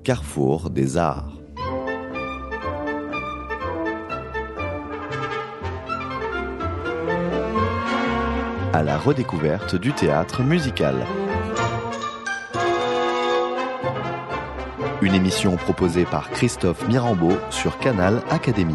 carrefour des arts. À la redécouverte du théâtre musical. Une émission proposée par Christophe Mirambeau sur Canal Académie.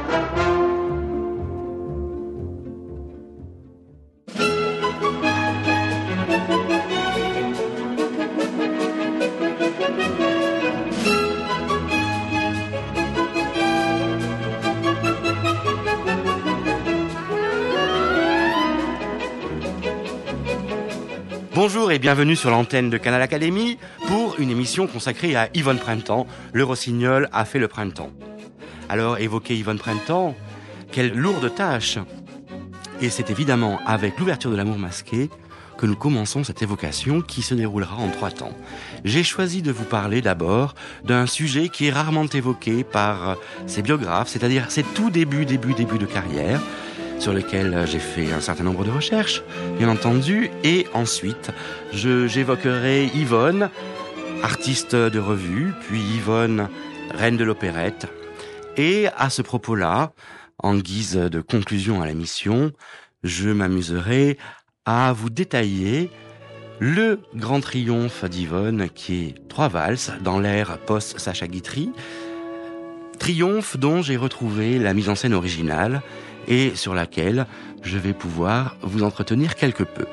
Bonjour et bienvenue sur l'antenne de Canal Académie pour une émission consacrée à Yvonne Printemps. Le Rossignol a fait le printemps. Alors, évoquer Yvonne Printemps, quelle lourde tâche! Et c'est évidemment avec l'ouverture de L'Amour masqué que nous commençons cette évocation qui se déroulera en 3 temps. J'ai choisi de vous parler d'abord d'un sujet qui est rarement évoqué par ses biographes, c'est-à-dire ses tout débuts de carrière, sur lesquels j'ai fait un certain nombre de recherches, bien entendu, et ensuite j'évoquerai Yvonne, artiste de revue, puis Yvonne, reine de l'opérette. Et à ce propos-là, en guise de conclusion à la mission, je m'amuserai à vous détailler le grand triomphe d'Yvonne, qui est 3 valses dans l'ère post-Sacha Guitry, triomphe dont j'ai retrouvé la mise en scène originale, et sur laquelle je vais pouvoir vous entretenir quelque peu.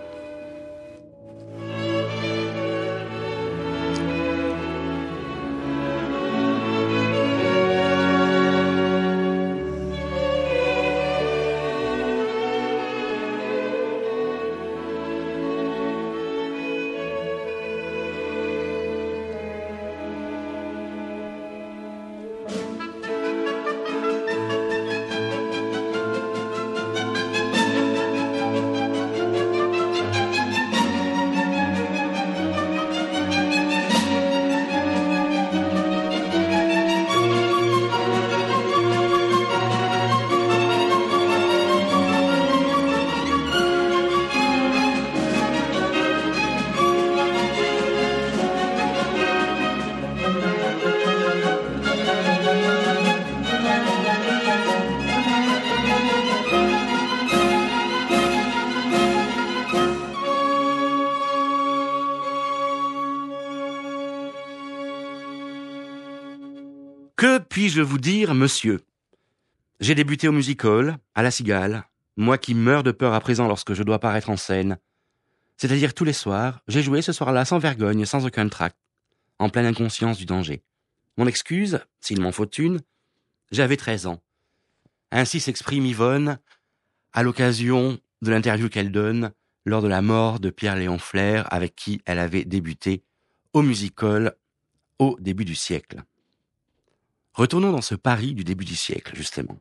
Que puis-je vous dire, monsieur? J'ai débuté au music-hall, à la Cigale, moi qui meurs de peur à présent lorsque je dois paraître en scène. C'est-à-dire tous les soirs, j'ai joué ce soir-là sans vergogne, sans aucun trac, en pleine inconscience du danger. Mon excuse, s'il m'en faut une, j'avais 13 ans. Ainsi s'exprime Yvonne à l'occasion de l'interview qu'elle donne lors de la mort de Pierre-Léon Flair, avec qui elle avait débuté au music-hall au début du siècle. Retournons dans ce Paris du début du siècle, justement.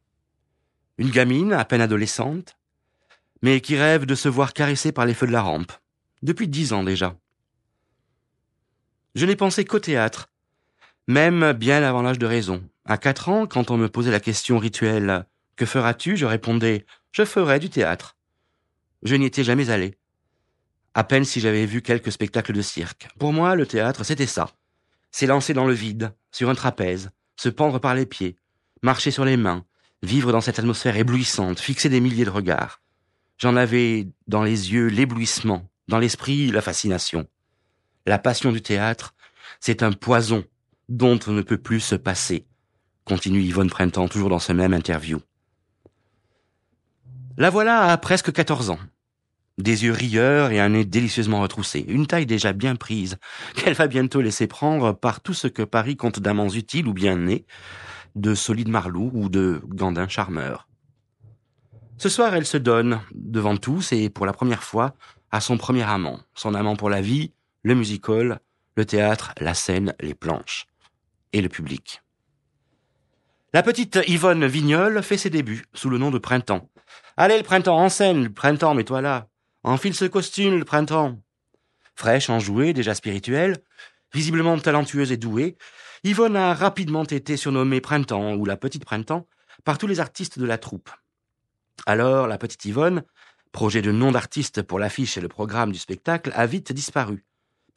Une gamine, à peine adolescente, mais qui rêve de se voir caressée par les feux de la rampe, depuis 10 ans déjà. Je n'ai pensé qu'au théâtre, même bien avant l'âge de raison. À 4 ans, quand on me posait la question rituelle « Que feras-tu ?» je répondais « Je ferai du théâtre ». Je n'y étais jamais allé. À peine si j'avais vu quelques spectacles de cirque. Pour moi, le théâtre, c'était ça. S'élancer dans le vide, sur un trapèze, se pendre par les pieds, marcher sur les mains, vivre dans cette atmosphère éblouissante, fixer des milliers de regards. J'en avais dans les yeux l'éblouissement, dans l'esprit la fascination. La passion du théâtre, c'est un poison dont on ne peut plus se passer, continue Yvonne Printemps, toujours dans ce même interview. La voilà à presque 14 ans. Des yeux rieurs et un nez délicieusement retroussé, une taille déjà bien prise, qu'elle va bientôt laisser prendre par tout ce que Paris compte d'amants utiles ou bien nés, de solides marlous ou de gandins charmeurs. Ce soir, elle se donne, devant tous et pour la première fois, à son premier amant, son amant pour la vie, le music-hall, le théâtre, la scène, les planches, et le public. La petite Yvonne Vignol fait ses débuts, sous le nom de Printemps. Allez, le printemps en scène, le printemps, mets-toi là. Enfile ce costume, le printemps. Fraîche, enjouée, déjà spirituelle, visiblement talentueuse et douée, Yvonne a rapidement été surnommée Printemps, ou la Petite Printemps, par tous les artistes de la troupe. Alors, la petite Yvonne, projet de nom d'artiste pour l'affiche et le programme du spectacle, a vite disparu.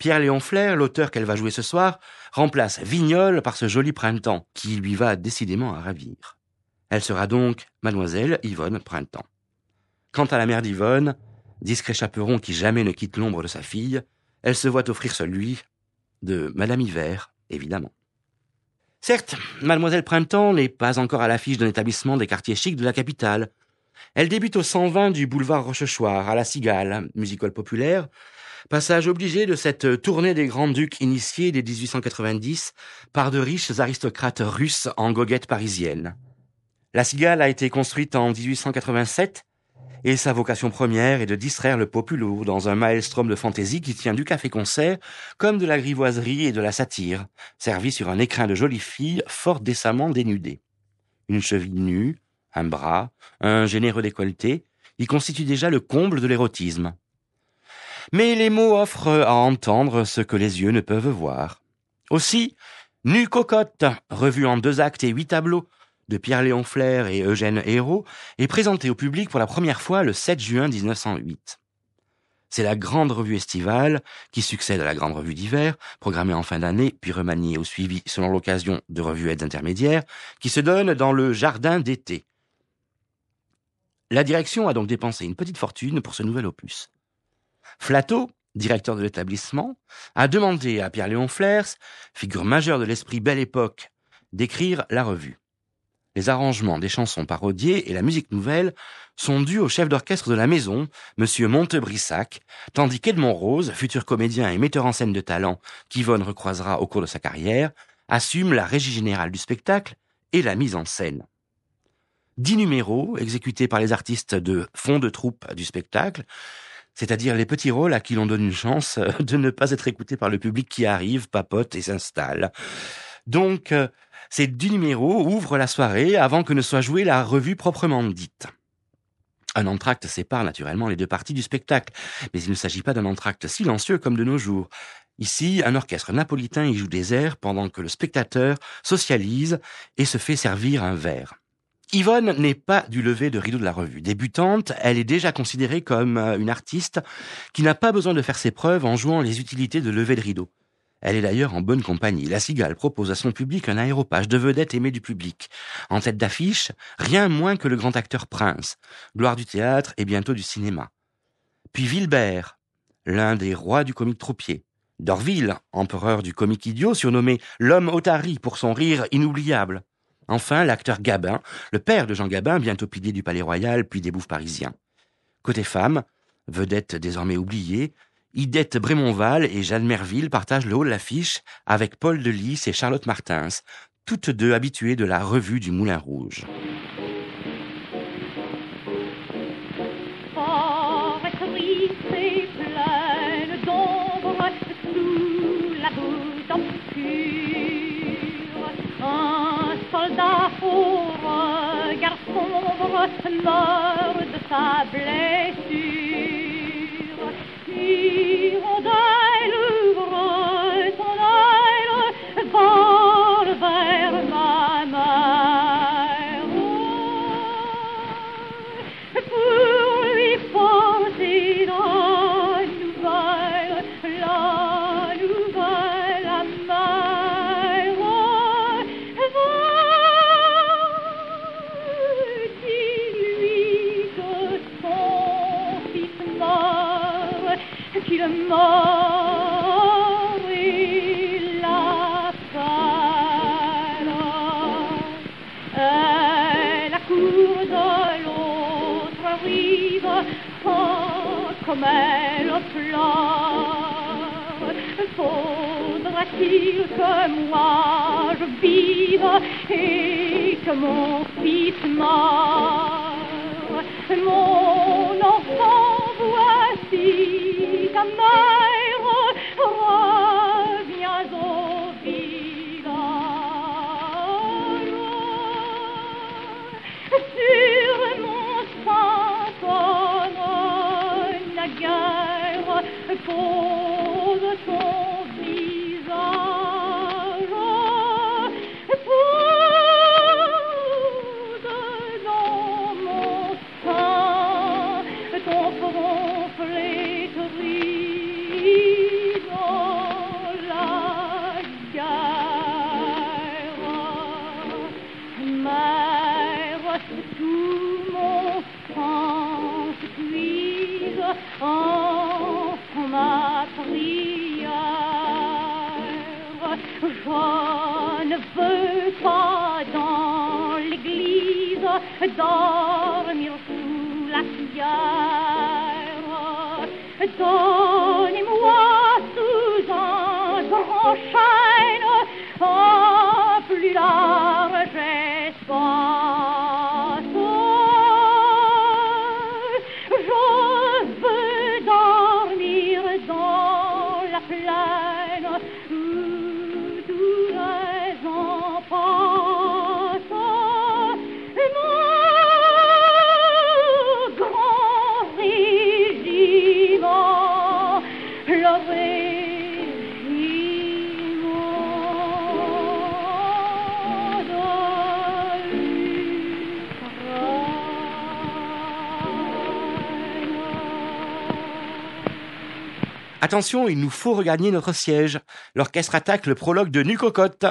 Pierre-Léon Flair, l'auteur qu'elle va jouer ce soir, remplace Vignol par ce joli Printemps, qui lui va décidément à ravir. Elle sera donc Mademoiselle Yvonne Printemps. Quant à la mère d'Yvonne, discret chaperon qui jamais ne quitte l'ombre de sa fille, elle se voit offrir celui de Madame Hiver, évidemment. Certes, Mademoiselle Printemps n'est pas encore à l'affiche d'un établissement des quartiers chics de la capitale. Elle débute au 120 du boulevard Rochechouart, à la Cigale, music-hall populaire, passage obligé de cette tournée des grands-ducs initiés dès 1890 par de riches aristocrates russes en goguettes parisiennes. La Cigale a été construite en 1887 et sa vocation première est de distraire le populo dans un maelstrom de fantaisie qui tient du café-concert comme de la grivoiserie et de la satire, servi sur un écrin de jolies filles fort décemment dénudées. Une cheville nue, un bras, un généreux décolleté, y constituent déjà le comble de l'érotisme. Mais les mots offrent à entendre ce que les yeux ne peuvent voir. Aussi, Nue cocotte, revue en 2 actes et 8 tableaux, de Pierre-Léon Flair et Eugène Hérault, est présentée au public pour la première fois le 7 juin 1908. C'est la grande revue estivale, qui succède à la grande revue d'hiver, programmée en fin d'année, puis remaniée ou suivie selon l'occasion de revuettes intermédiaires, qui se donne dans le jardin d'été. La direction a donc dépensé une petite fortune pour ce nouvel opus. Flatteau, directeur de l'établissement, a demandé à Pierre-Léon Flair, figure majeure de l'esprit Belle Époque, d'écrire la revue. Les arrangements des chansons parodiées et la musique nouvelle sont dus au chef d'orchestre de la maison, M. Montebrissac, tandis qu'Edmond Rose, futur comédien et metteur en scène de talent qu'Yvonne recroisera au cours de sa carrière, assume la régie générale du spectacle et la mise en scène. 10 numéros exécutés par les artistes de fond de troupe du spectacle, c'est-à-dire les petits rôles à qui l'on donne une chance de ne pas être écoutés par le public qui arrive, papote et s'installe. Donc, ces 10 numéros ouvrent la soirée avant que ne soit jouée la revue proprement dite. Un entracte sépare naturellement les 2 parties du spectacle, mais il ne s'agit pas d'un entracte silencieux comme de nos jours. Ici, un orchestre napolitain y joue des airs pendant que le spectateur socialise et se fait servir un verre. Yvonne n'est pas du lever de rideau de la revue. Débutante, elle est déjà considérée comme une artiste qui n'a pas besoin de faire ses preuves en jouant les utilités de lever de rideau. Elle est d'ailleurs en bonne compagnie. La Cigale propose à son public un aéropage de vedettes aimées du public. En tête d'affiche, rien moins que le grand acteur Prince, gloire du théâtre et bientôt du cinéma. Puis Wilbert, l'un des rois du comique troupier. D'Orville, empereur du comique idiot, surnommé l'homme Otari pour son rire inoubliable. Enfin, l'acteur Gabin, le père de Jean Gabin, bientôt pilier du Palais Royal, puis des Bouffes parisiens. Côté femmes, vedette désormais oubliée, Idette Brémonval et Jeanne Merville partagent le haut de l'affiche avec Paul Delis et Charlotte Martins, toutes 2 habituées de la revue du Moulin Rouge. Triste et pleine d'ombre sous la voûte obscure, un soldat au regard sombre meurt de sa blessure. Hirondelle ouvre son aile, vole vers ma mère, pour lui porter la nouvelle amère. Dis-lui que son fils meurt, qu'il meurt et la peine. Elle accourt de l'autre rive, oh, comme elle pleure. Faudra-t-il que moi je vive et que mon fils meure? Mon enfant, voici ta mère, reviens au village. Sur mon sein sonne naguère, pose ton visage, pose dans mon sein ton front flétri. prière. Je ne veux pas dans l'église dormir sous la pierre. Donnez-moi sous un grand chêne un plus large espace. Je veux dormir dans la plaine où tous les enfants passent. Mon grand régiment, le régiment de l'Ukraine. Attention, il nous faut regagner notre siège. L'orchestre attaque le prologue de Nu Cocotte.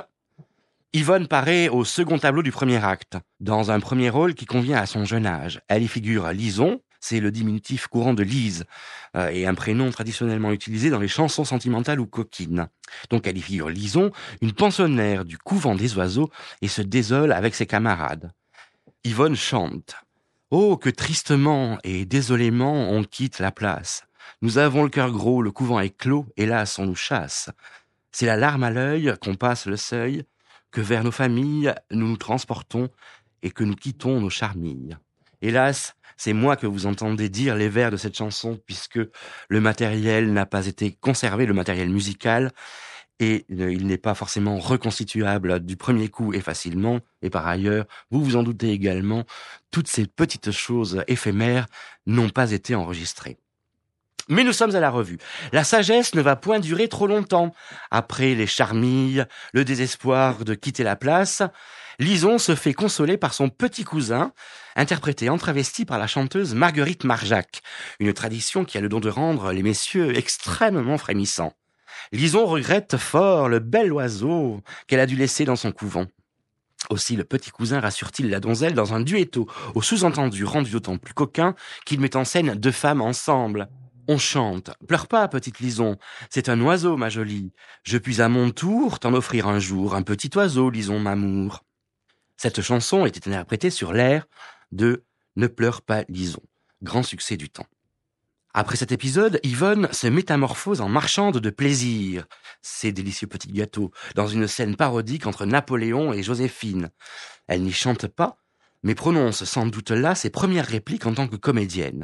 Yvonne paraît au second tableau du premier acte, dans un premier rôle qui convient à son jeune âge. Elle y figure Lison, c'est le diminutif courant de Lise, et un prénom traditionnellement utilisé dans les chansons sentimentales ou coquines. Donc elle y figure Lison, une pensionnaire du couvent des oiseaux, et se désole avec ses camarades. Yvonne chante. Oh, que tristement et désolément on quitte la place. Nous avons le cœur gros, le couvent est clos, hélas on nous chasse. C'est la larme à l'œil qu'on passe le seuil, que vers nos familles nous nous transportons et que nous quittons nos charmilles. Hélas, c'est moi que vous entendez dire les vers de cette chanson, puisque le matériel n'a pas été conservé, le matériel musical, et il n'est pas forcément reconstituable du premier coup et facilement. Et par ailleurs, vous vous en doutez également, toutes ces petites choses éphémères n'ont pas été enregistrées. Mais nous sommes à la revue. La sagesse ne va point durer trop longtemps. Après les charmilles, le désespoir de quitter la place, Lison se fait consoler par son petit cousin, interprété en travesti par la chanteuse Marguerite Marjac, une tradition qui a le don de rendre les messieurs extrêmement frémissants. Lison regrette fort le bel oiseau qu'elle a dû laisser dans son couvent. Aussi le petit cousin rassure-t-il la donzelle dans un duetto, au sous-entendu rendu d'autant plus coquin qu'il met en scène deux femmes ensemble. On chante « Pleure pas, petite Lison, c'est un oiseau, ma jolie. Je puis à mon tour t'en offrir un jour un petit oiseau, Lison, m'amour. » Cette chanson était interprétée sur l'air de « Ne pleure pas, Lison », grand succès du temps. Après cet épisode, Yvonne se métamorphose en marchande de plaisir, ces délicieux petits gâteaux, dans une scène parodique entre Napoléon et Joséphine. Elle n'y chante pas, mais prononce sans doute là ses premières répliques en tant que comédienne.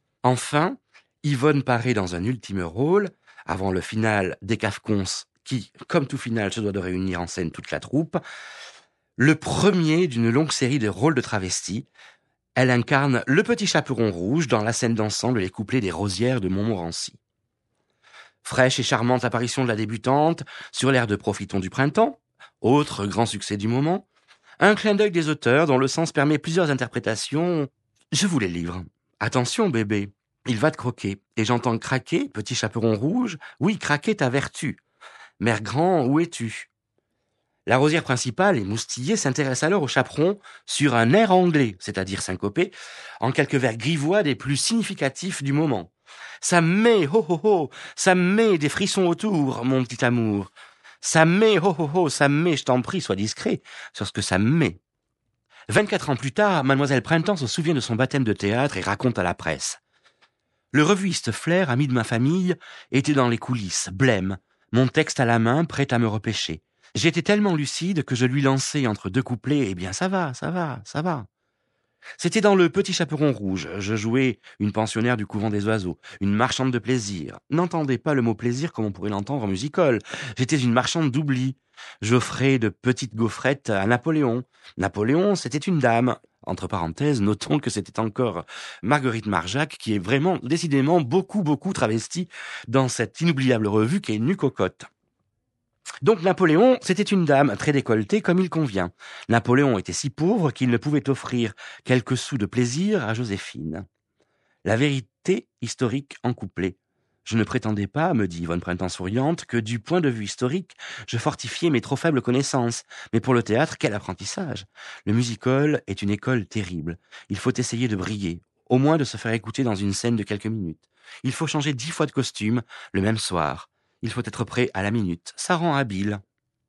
Enfin, Yvonne paraît dans un ultime rôle, avant le final des Cafcons, qui, comme tout final, se doit de réunir en scène toute la troupe, le premier d'une longue série de rôles de travestis. Elle incarne le petit chaperon rouge dans la scène d'ensemble Les couplets des Rosières de Montmorency. Fraîche et charmante apparition de la débutante sur l'air de Profitons du printemps, autre grand succès du moment, un clin d'œil des auteurs dont le sens permet plusieurs interprétations. Je vous les livre. Attention bébé, il va te croquer, et j'entends craquer, petit chaperon rouge, oui, craquer ta vertu. Mère grand, où es-tu? La rosière principale, émoustillée, s'intéresse alors au chaperon sur un air anglais, c'est-à-dire syncopé, en quelques vers grivois des plus significatifs du moment. Ça me met, ho ho ho, ça me met des frissons autour, mon petit amour. Ça me met, ho ho ho, ça me met, je t'en prie, sois discret sur ce que ça me met. 24 ans plus tard, Mademoiselle Printemps se souvient de son baptême de théâtre et raconte à la presse. Le revuiste Flair, ami de ma famille, était dans les coulisses, blême, mon texte à la main, prêt à me repêcher. J'étais tellement lucide que je lui lançai entre deux couplets « Eh bien, ça va, ça va, ça va ». C'était dans Le Petit Chaperon Rouge. Je jouais une pensionnaire du couvent des oiseaux, une marchande de plaisir. N'entendez pas le mot plaisir comme on pourrait l'entendre en musical. J'étais une marchande d'oubli. J'offrais de petites gaufrettes à Napoléon. Napoléon, c'était une dame. Entre parenthèses, notons que c'était encore Marguerite Marjac qui est vraiment, décidément, beaucoup travestie dans cette inoubliable revue qui est Nu Cocotte. Donc Napoléon, c'était une dame très décolletée comme il convient. Napoléon était si pauvre qu'il ne pouvait offrir quelques sous de plaisir à Joséphine. La vérité historique en couplet. Je ne prétendais pas, me dit Yvonne Printemps souriante, que du point de vue historique, je fortifiais mes trop faibles connaissances. Mais pour le théâtre, quel apprentissage! Le music-hall est une école terrible. Il faut essayer de briller, au moins de se faire écouter dans une scène de quelques minutes. Il faut changer 10 fois de costume le même soir. Il faut être prêt à la minute. Ça rend habile.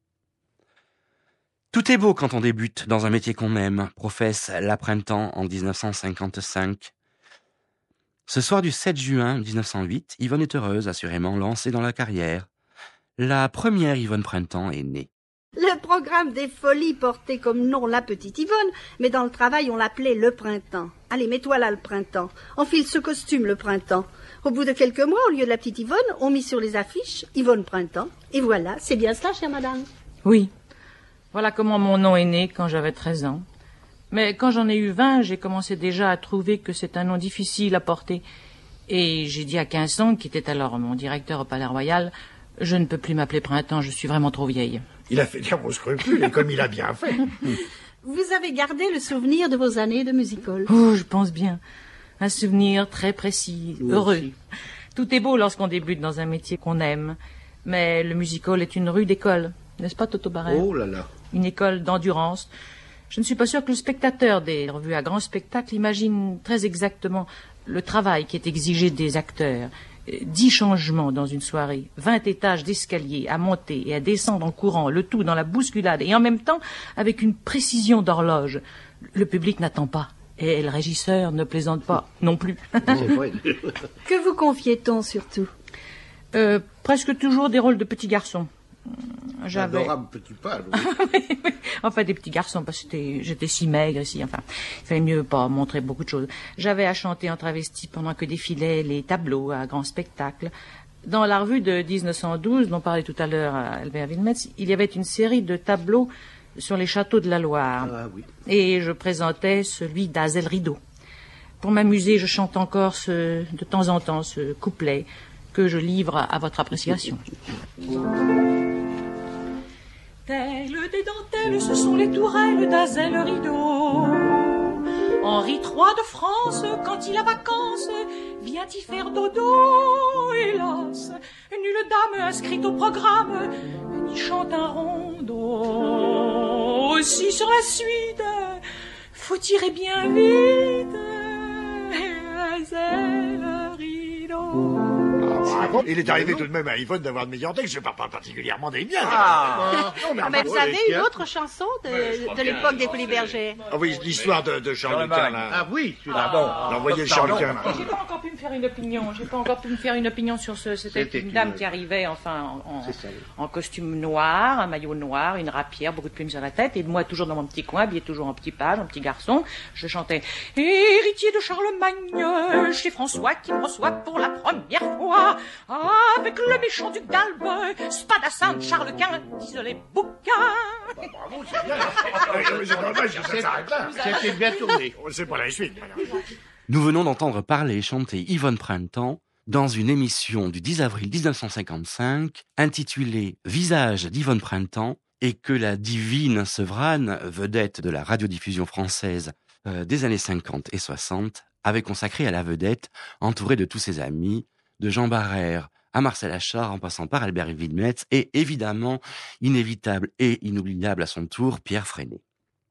Tout est beau quand on débute dans un métier qu'on aime, professe Laprintemps en 1955. Ce soir du 7 juin 1908, Yvonne est heureuse, assurément lancée dans la carrière. La première Yvonne Printemps est née. Le programme des Folies portait comme nom la petite Yvonne, mais dans le travail on l'appelait le printemps. Allez, mets-toi là le printemps. Enfile ce costume le printemps. Au bout de quelques mois, au lieu de la petite Yvonne, on mit sur les affiches Yvonne Printemps. Et voilà, c'est bien cela, chère madame. Oui. Voilà comment mon nom est né quand j'avais 13 ans. Mais quand j'en ai eu 20, j'ai commencé déjà à trouver que c'est un nom difficile à porter. Et j'ai dit à Quinson, qui était alors mon directeur au Palais Royal, je ne peux plus m'appeler Printemps, je suis vraiment trop vieille. Il a fait dire vos scrupules, et comme il a bien fait. Vous avez gardé le souvenir de vos années de music-hall? Oh, je pense bien. Un souvenir très précis, heureux. Tout est beau lorsqu'on débute dans un métier qu'on aime. Mais le music-hall est une rude école, n'est-ce pas, Toto Barrère? Oh là là. Une école d'endurance. Je ne suis pas sûre que le spectateur des revues à grand spectacle imagine très exactement le travail qui est exigé des acteurs. 10 changements dans une soirée, 20 étages d'escalier à monter et à descendre en courant, le tout dans la bousculade et en même temps avec une précision d'horloge. Le public n'attend pas et le régisseur ne plaisante pas non plus. Que vous confiait-on surtout? Presque toujours des rôles de petits garçons. J'avais... Adorable petit pâle. Enfin, des petits garçons, parce que j'étais si maigre ici. Enfin, il fallait mieux pas montrer beaucoup de choses. J'avais à chanter en travesti pendant que défilaient les tableaux à grand spectacle. Dans la revue de 1912, dont parlait tout à l'heure Albert Wilmetz, il y avait une série de tableaux sur les châteaux de la Loire. Ah, oui. Et je présentais celui d'Azel Rideau. Pour m'amuser, je chante encore de temps en temps ce couplet que je livre à votre appréciation. Telles des dentelles, ce sont les tourelles d'Azel Rideau. Henri III de France, quand il a vacances, vient y faire dodo. Hélas, nulle dame inscrite au programme n'y chante un rondeau. Aussi sur la suite, faut tirer bien vite. Azel Rideau. Il est arrivé tout de même à Yvonne d'avoir de meilleurs textes, je parle pas particulièrement des miens. Mais vous avez une autre chanson de l'époque des Folies Bergères? Ah oui, l'histoire de Charles Quint, là. Ah oui, Ah bon, l'envoyé Charles Quint, là. J'ai pas encore pu me faire une opinion. sur ce. C'était une dame qui arrivait en costume noir, un maillot noir, une rapière, beaucoup de plumes sur la tête, et moi toujours dans mon petit coin, habillé toujours en petit page, en petit garçon. Je chantais héritier de Charlemagne, chez François qui me reçoit pour la première fois. Avec le méchant duc d'Albe, Spadassin de Charles Quint, disent les bouquins. Bravo, c'est bien. C'est dommage que ça s'arrête là. c'était bien tourné. C'est pas la suite, madame. Nous venons d'entendre parler et chanter Yvonne Printemps dans une émission du 10 avril 1955 intitulée « Visage d'Yvonne Printemps » et que la divine Sevrane, vedette de la radiodiffusion française des années 50 et 60, avait consacré à la vedette entourée de tous ses amis, de Jean Barrère à Marcel Achard en passant par Albert Wilmetz et évidemment, inévitable et inoubliable à son tour, Pierre Freinet.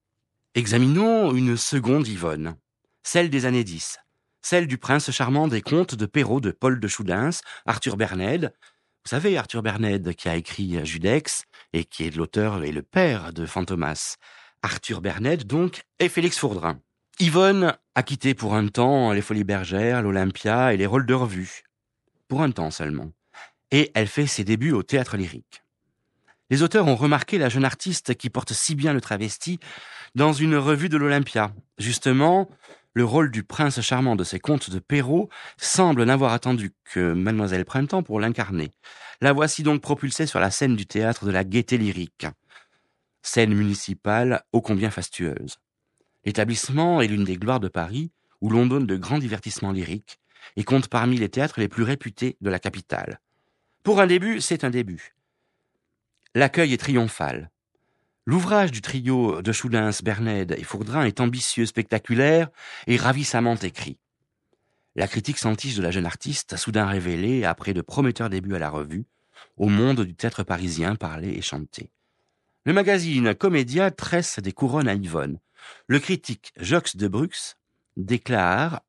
Examinons une seconde Yvonne, celle des années 10, celle du prince charmant des contes de Perrault de Paul de Choudens, Arthur Bernède. Vous savez, Arthur Bernède qui a écrit Judex et qui est l'auteur et le père de Fantomas. Arthur Bernède donc et Félix Fourdrin. Yvonne a quitté pour un temps les Folies Bergères, l'Olympia et les rôles de revue. Pour un temps seulement. Et elle fait ses débuts au théâtre lyrique. Les auteurs ont remarqué la jeune artiste qui porte si bien le travesti dans une revue de l'Olympia. Justement, le rôle du prince charmant de ces contes de Perrault semble n'avoir attendu que Mademoiselle Printemps pour l'incarner. La voici donc propulsée sur la scène du théâtre de la Gaîté Lyrique. Scène municipale ô combien fastueuse. L'établissement est l'une des gloires de Paris, où l'on donne de grands divertissements lyriques, et compte parmi les théâtres les plus réputés de la capitale. Pour un début, c'est un début. L'accueil est triomphal. L'ouvrage du trio de Choudens, Bernède et Fourdrin est ambitieux, spectaculaire et ravissamment écrit. La critique s'entiche de la jeune artiste, soudain révélée, après de prometteurs débuts à la revue, au monde du théâtre parisien parlé et chanté. Le magazine Comédia tresse des couronnes à Yvonne. Le critique Jox de Brux déclare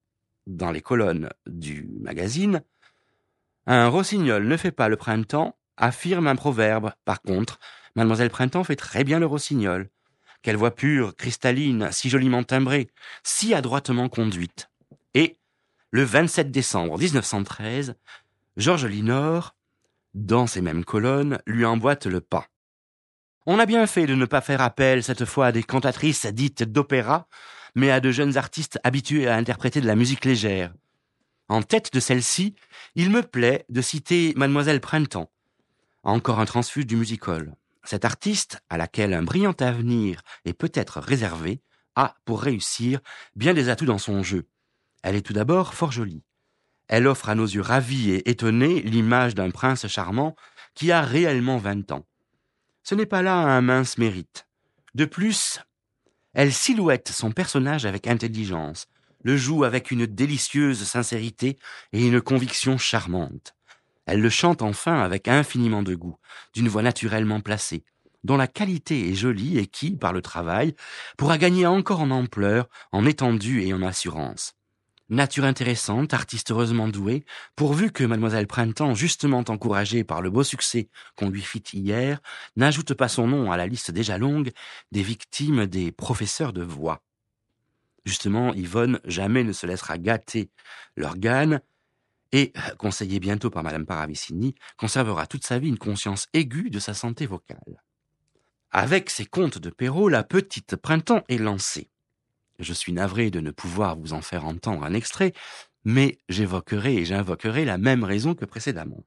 dans les colonnes du magazine, un rossignol ne fait pas le printemps, affirme un proverbe. Par contre, Mademoiselle Printemps fait très bien le rossignol. Quelle voix pure, cristalline, si joliment timbrée, si adroitement conduite. Et, le 27 décembre 1913, Georges Linor, dans ces mêmes colonnes, lui emboîte le pas. On a bien fait de ne pas faire appel cette fois à des cantatrices dites d'opéra, mais à de jeunes artistes habitués à interpréter de la musique légère. En tête de celle-ci, il me plaît de citer Mademoiselle Printemps, encore un transfuge du music-hall. Cette artiste, à laquelle un brillant avenir est peut-être réservé, a, pour réussir, bien des atouts dans son jeu. Elle est tout d'abord fort jolie. Elle offre à nos yeux ravis et étonnés l'image d'un prince charmant qui a réellement 20 ans. Ce n'est pas là un mince mérite. De plus, elle silhouette son personnage avec intelligence, le joue avec une délicieuse sincérité et une conviction charmante. Elle le chante enfin avec infiniment de goût, d'une voix naturellement placée, dont la qualité est jolie et qui, par le travail, pourra gagner encore en ampleur, en étendue et en assurance. Nature intéressante, artiste heureusement douée, pourvu que Mademoiselle Printemps, justement encouragée par le beau succès qu'on lui fit hier, n'ajoute pas son nom à la liste déjà longue des victimes des professeurs de voix. Justement, Yvonne jamais ne se laissera gâter l'organe et, conseillée bientôt par Madame Paravicini, conservera toute sa vie une conscience aiguë de sa santé vocale. Avec ses contes de Perrault, la petite Printemps est lancée. Je suis navré de ne pouvoir vous en faire entendre un extrait, mais j'invoquerai la même raison que précédemment.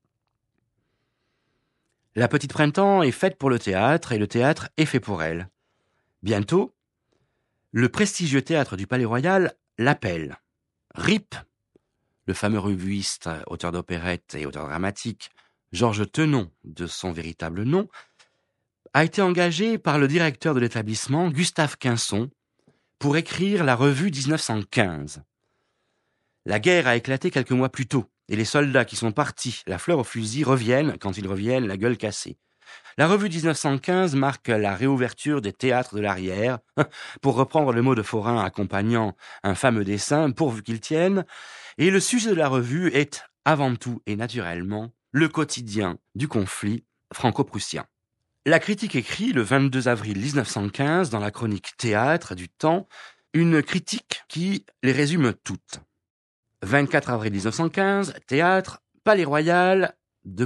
La petite Printemps est faite pour le théâtre et le théâtre est fait pour elle. Bientôt, le prestigieux théâtre du Palais-Royal l'appelle. Rip, le fameux revuiste, auteur d'opérette et auteur dramatique, Georges Tenon, de son véritable nom, a été engagé par le directeur de l'établissement, Gustave Quinson, pour écrire la revue 1915. La guerre a éclaté quelques mois plus tôt, et les soldats qui sont partis, la fleur au fusil, reviennent, quand ils reviennent, la gueule cassée. La revue 1915 marque la réouverture des théâtres de l'arrière, pour reprendre le mot de Forain accompagnant un fameux dessin, pourvu qu'il tienne, et le sujet de la revue est, avant tout et naturellement, le quotidien du conflit franco-prussien. La critique écrit, le 22 avril 1915, dans la chronique Théâtre du Temps, une critique qui les résume toutes. 24 avril 1915, Théâtre, Palais-Royal,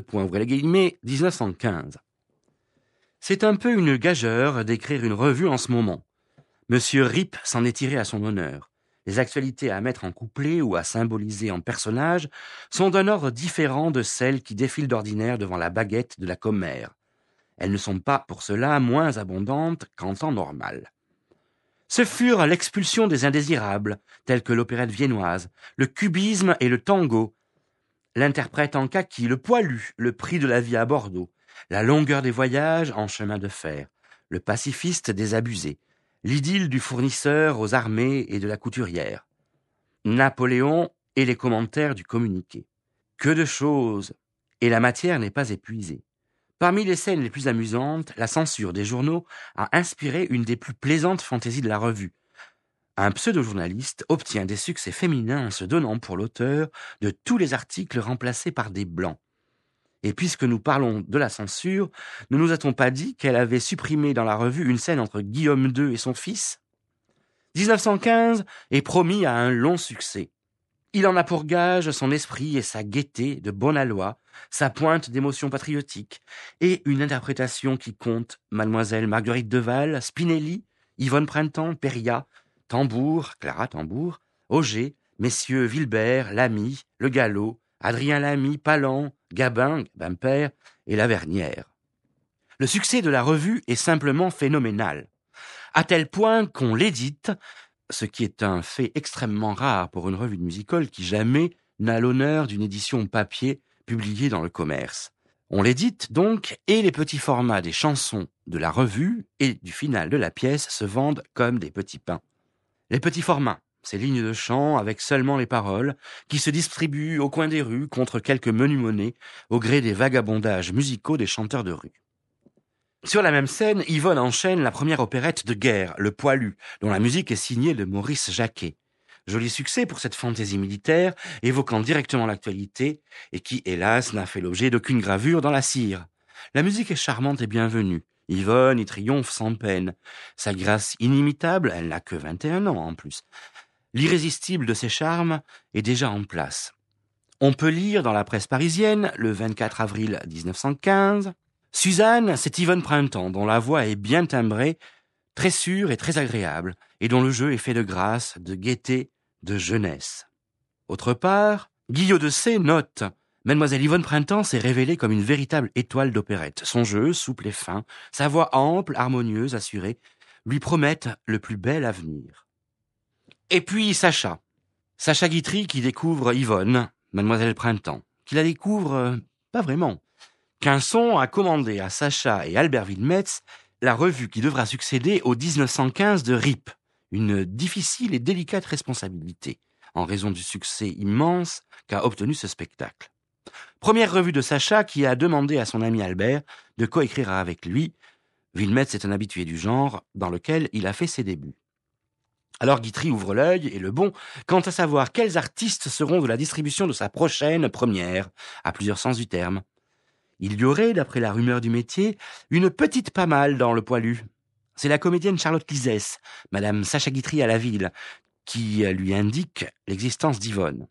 1915. C'est un peu une gageure d'écrire une revue en ce moment. Monsieur Rip s'en est tiré à son honneur. Les actualités à mettre en couplet ou à symboliser en personnage sont d'un ordre différent de celles qui défilent d'ordinaire devant la baguette de la commère. Elles ne sont pas, pour cela, moins abondantes qu'en temps normal. Ce furent l'expulsion des indésirables, tels que l'opérette viennoise, le cubisme et le tango, l'interprète en kaki, le poilu, le prix de la vie à Bordeaux, la longueur des voyages en chemin de fer, le pacifiste désabusé, l'idylle du fournisseur aux armées et de la couturière, Napoléon et les commentaires du communiqué. Que de choses, et la matière n'est pas épuisée. Parmi les scènes les plus amusantes, la censure des journaux a inspiré une des plus plaisantes fantaisies de la revue. Un pseudo-journaliste obtient des succès féminins en se donnant pour l'auteur de tous les articles remplacés par des blancs. Et puisque nous parlons de la censure, ne nous a-t-on pas dit qu'elle avait supprimé dans la revue une scène entre Guillaume II et son fils ? 1915 est promis à un long succès. Il en a pour gage son esprit et sa gaieté de bon aloi, sa pointe d'émotion patriotique, et une interprétation qui compte Mademoiselle Marguerite Deval, Spinelli, Yvonne Printemps, Péria, Tambour, Clara Tambour, Auger, messieurs Vilbert, Lamy, Le Gallo, Adrien Lamy, Palan, Gabin, Père et Lavernière. Le succès de la revue est simplement phénoménal, à tel point qu'on l'édite, ce qui est un fait extrêmement rare pour une revue de music-hall qui jamais n'a l'honneur d'une édition papier publiée dans le commerce. On l'édite donc, et les petits formats des chansons de la revue et du final de la pièce se vendent comme des petits pains. Les petits formats, ces lignes de chant avec seulement les paroles, qui se distribuent au coin des rues contre quelques menus monnaies au gré des vagabondages musicaux des chanteurs de rue. Sur la même scène, Yvonne enchaîne la première opérette de guerre, Le Poilu, dont la musique est signée de Maurice Jacquet. Joli succès pour cette fantaisie militaire, évoquant directement l'actualité, et qui, hélas, n'a fait l'objet d'aucune gravure dans la cire. La musique est charmante et bienvenue. Yvonne y triomphe sans peine. Sa grâce inimitable, elle n'a que 21 ans en plus. L'irrésistible de ses charmes est déjà en place. On peut lire dans la presse parisienne, le 24 avril 1915, « Suzanne, c'est Yvonne Printemps, dont la voix est bien timbrée, très sûre et très agréable, et dont le jeu est fait de grâce, de gaieté, de jeunesse. » Autre part, Guillot de C note « Mademoiselle Yvonne Printemps s'est révélée comme une véritable étoile d'opérette. Son jeu, souple et fin, sa voix ample, harmonieuse, assurée, lui promettent le plus bel avenir. » Et puis Sacha Guitry qui découvre Yvonne, Mademoiselle Printemps, qui la découvre pas vraiment. Quinson a commandé à Sacha et Albert Wilmetz la revue qui devra succéder au 1915 de RIP, une difficile et délicate responsabilité, en raison du succès immense qu'a obtenu ce spectacle. Première revue de Sacha qui a demandé à son ami Albert de coécrire avec lui. Wilmetz est un habitué du genre dans lequel il a fait ses débuts. Alors Guitry ouvre l'œil et le bon quant à savoir quels artistes seront de la distribution de sa prochaine première, à plusieurs sens du terme. Il y aurait, d'après la rumeur du métier, une petite pas mal dans le poilu. C'est la comédienne Charlotte Lisès, Madame Sacha Guitry à la ville, qui lui indique l'existence d'Yvonne.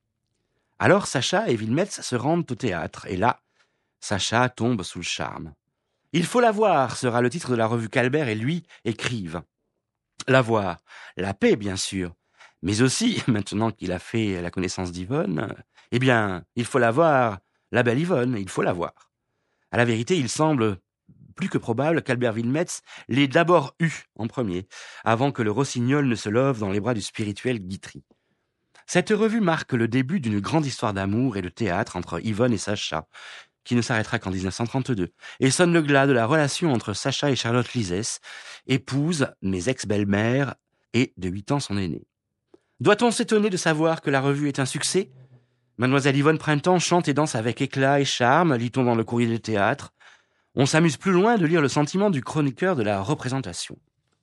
Alors Sacha et Wilmetz se rendent au théâtre, et là, Sacha tombe sous le charme. « Il faut la voir » sera le titre de la revue qu'Albert et lui écrivent. La voir, la paix bien sûr, mais aussi, maintenant qu'il a fait la connaissance d'Yvonne, eh bien, il faut la voir, la belle Yvonne, il faut la voir. À la vérité, il semble plus que probable qu'Albert Wilmetz l'ait d'abord eu en premier, avant que le rossignol ne se love dans les bras du spirituel Guitry. Cette revue marque le début d'une grande histoire d'amour et de théâtre entre Yvonne et Sacha, qui ne s'arrêtera qu'en 1932, et sonne le glas de la relation entre Sacha et Charlotte Lisès, épouse, mais ex-belle-mère, et de 8 ans son aînée. Doit-on s'étonner de savoir que la revue est un succès ? Mademoiselle Yvonne Printemps chante et danse avec éclat et charme, lit-on dans le courrier du théâtre. On s'amuse plus loin de lire le sentiment du chroniqueur de la représentation.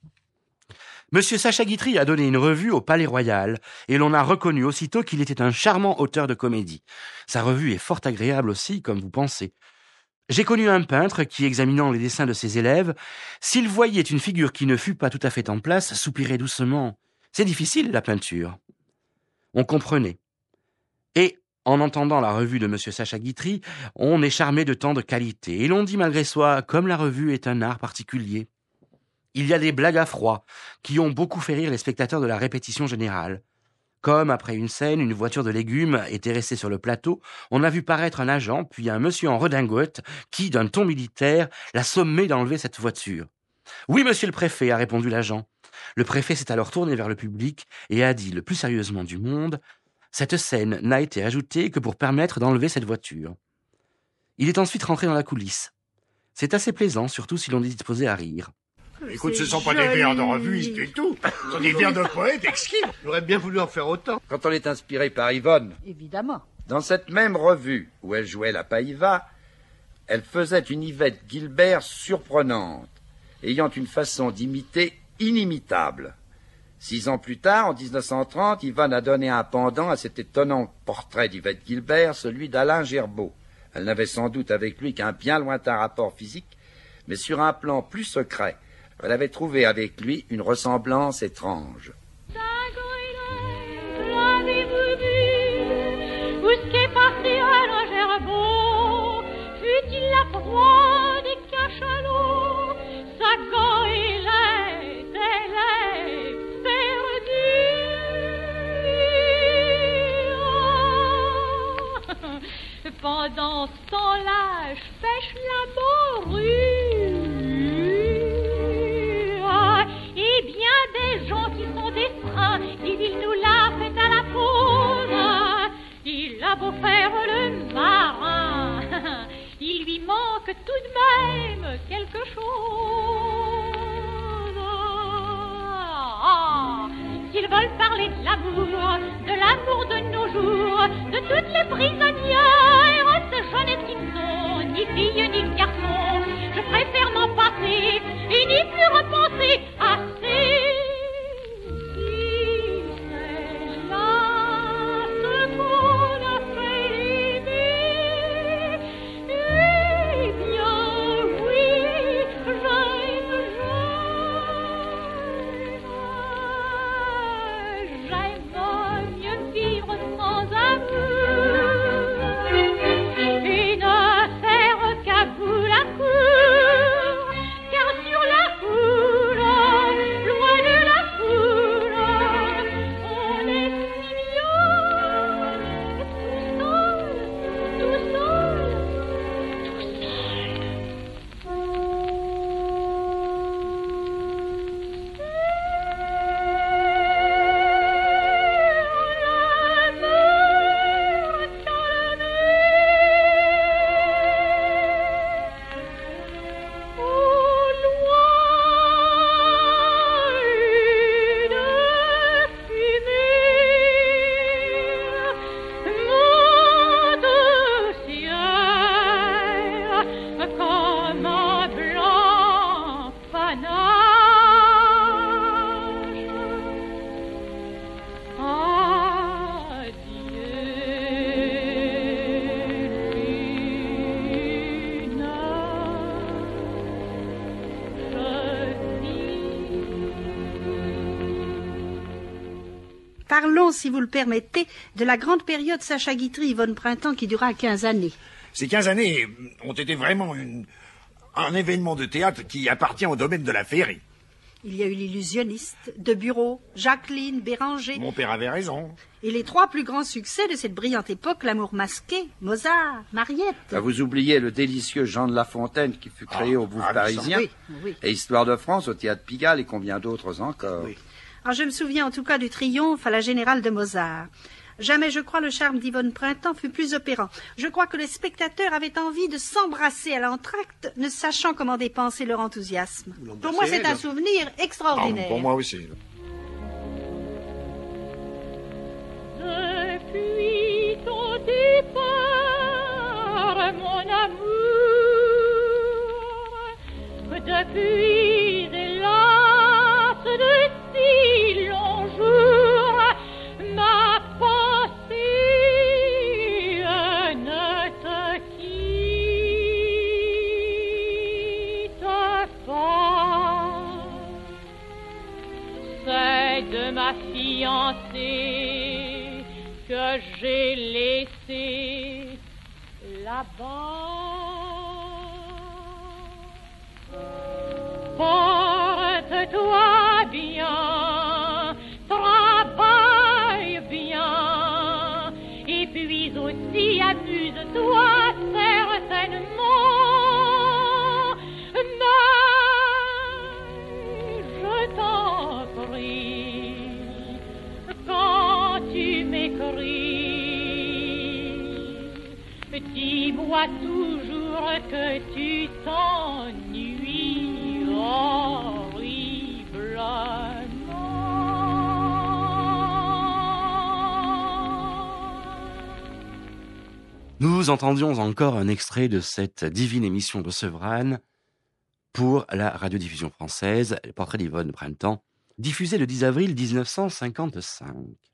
Monsieur Sacha Guitry a donné une revue au Palais Royal, et l'on a reconnu aussitôt qu'il était un charmant auteur de comédie. Sa revue est fort agréable aussi, comme vous pensez. J'ai connu un peintre qui, examinant les dessins de ses élèves, s'il voyait une figure qui ne fut pas tout à fait en place, soupirait doucement. C'est difficile, la peinture. On comprenait. Et, en entendant la revue de monsieur Sacha Guitry, on est charmé de tant de qualité, et l'on dit malgré soi, comme la revue est un art particulier. Il y a des blagues à froid, qui ont beaucoup fait rire les spectateurs de la répétition générale. Comme, après une scène, une voiture de légumes était restée sur le plateau, on a vu paraître un agent, puis un monsieur en redingote, qui, d'un ton militaire, l'a sommé d'enlever cette voiture. « Oui, monsieur le préfet », a répondu l'agent. Le préfet s'est alors tourné vers le public et a dit le plus sérieusement du monde « Cette scène n'a été ajoutée que pour permettre d'enlever cette voiture. » Il est ensuite rentré dans la coulisse. C'est assez plaisant, surtout si l'on est disposé à rire. Écoute, ce sont pas des vers de revuistes du tout. Ce sont des vers de poètes exquis. J'aurais bien voulu en faire autant. Quand on est inspiré par Yvonne. Évidemment. Dans cette même revue où elle jouait la Païva, elle faisait une Yvette Guilbert surprenante, ayant une façon d'imiter inimitable. 6 ans plus tard, en 1930, Yvonne a donné un pendant à cet étonnant portrait d'Yvette Guilbert, celui d'Alain Gerbaud. Elle n'avait sans doute avec lui qu'un bien lointain rapport physique, mais sur un plan plus secret, elle avait trouvé avec lui une ressemblance étrange. Où ce qu'est parti Alain Gerbaud, fut-il la proie des cachalots, sa goélette, elle est perdue. Pendant ce temps-là, je pêche la morue. Et bien des gens qui sont des freins, ils nous la fait à la pause. Il a beau faire le marin, il lui manque tout de même quelque chose. S'ils veulent parler de l'amour de nos jours, de toutes les prisonnières, ces jeunettes qui ne sont ni filles ni garçons, je préfère m'en passer et n'y plus repenser assez. Si c'est Parlons, si vous le permettez, de la grande période Sacha Guitry, Yvonne Printemps, qui dura 15 années. Ces 15 années ont été vraiment un événement de théâtre qui appartient au domaine de la féerie. Il y a eu l'illusionniste, De Bureau, Jacqueline, Béranger. Mon père avait raison. Et les 3 plus grands succès de cette brillante époque, L'amour masqué, Mozart, Mariette. Vous oubliez le délicieux Jean de La Fontaine qui fut créé au Bouffe parisien, oui. Et Histoire de France au Théâtre Pigalle et combien d'autres encore. Oui. Alors, je me souviens en tout cas du triomphe à la Générale de Mozart. Jamais, je crois, le charme d'Yvonne Printemps fut plus opérant. Je crois que les spectateurs avaient envie de s'embrasser à l'entracte, ne sachant comment dépenser leur enthousiasme. Pour moi, c'est un souvenir extraordinaire. Pour moi aussi. Depuis ton départ, mon amour, depuis hélas de si longs jours, ma pensée ne te quitte pas. C'est de ma fiancée que j'ai laissé là-bas. Porte-toi bien, travaille bien, et puis aussi amuse-toi certainement. Mais je t'en prie, quand tu m'écris, dis-moi toujours que tu t'ennuies horriblement. Nous entendions encore un extrait de cette divine émission de Sevran pour la radiodiffusion française, le portrait d'Yvonne Printemps, diffusé le 10 avril 1955.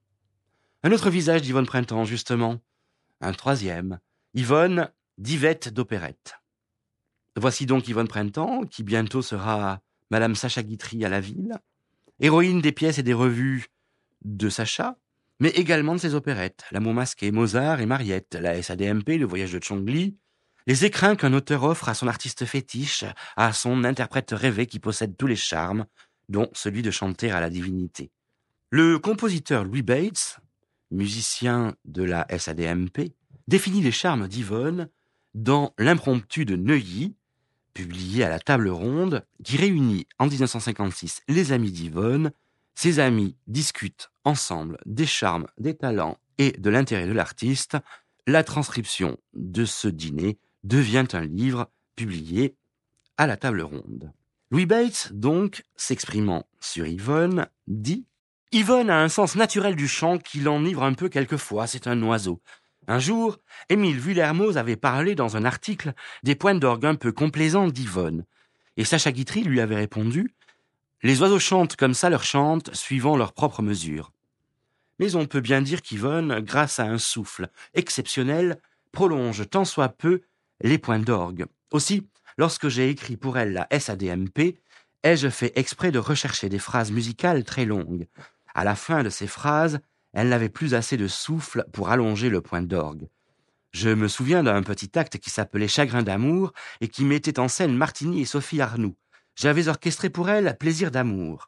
Un autre visage d'Yvonne Printemps, justement. Un troisième. Yvonne, divette d'opérette. Voici donc Yvonne Printemps, qui bientôt sera Madame Sacha Guitry à la Ville, héroïne des pièces et des revues de Sacha, mais également de ses opérettes, L'amour masqué, Mozart et Mariette, la SADMP, Le voyage de Chongli, les écrins qu'un auteur offre à son artiste fétiche, à son interprète rêvé qui possède tous les charmes, dont celui de chanter à la divinité. Le compositeur Louis Bates, musicien de la SADMP, définit les charmes d'Yvonne dans L'impromptu de Neuilly, publié à la Table Ronde, qui réunit en 1956 les amis d'Yvonne. Ces amis discutent ensemble des charmes, des talents et de l'intérêt de l'artiste. La transcription de ce dîner devient un livre publié à la Table Ronde. Louis Bates, donc, s'exprimant sur Yvonne, dit « Yvonne a un sens naturel du chant qui l'enivre un peu quelquefois, c'est un oiseau. Un jour, Émile Vuillermoz avait parlé dans un article des points d'orgue un peu complaisants d'Yvonne. Et Sacha Guitry lui avait répondu « Les oiseaux chantent comme ça leur chante, suivant leur propre mesure. » Mais on peut bien dire qu'Yvonne, grâce à un souffle exceptionnel, prolonge tant soit peu les points d'orgue. Aussi, lorsque j'ai écrit pour elle la SADMP, ai-je fait exprès de rechercher des phrases musicales très longues. À la fin de ces phrases, elle n'avait plus assez de souffle pour allonger le point d'orgue. Je me souviens d'un petit acte qui s'appelait Chagrin d'amour et qui mettait en scène Martini et Sophie Arnoux. J'avais orchestré pour elle Plaisir d'amour.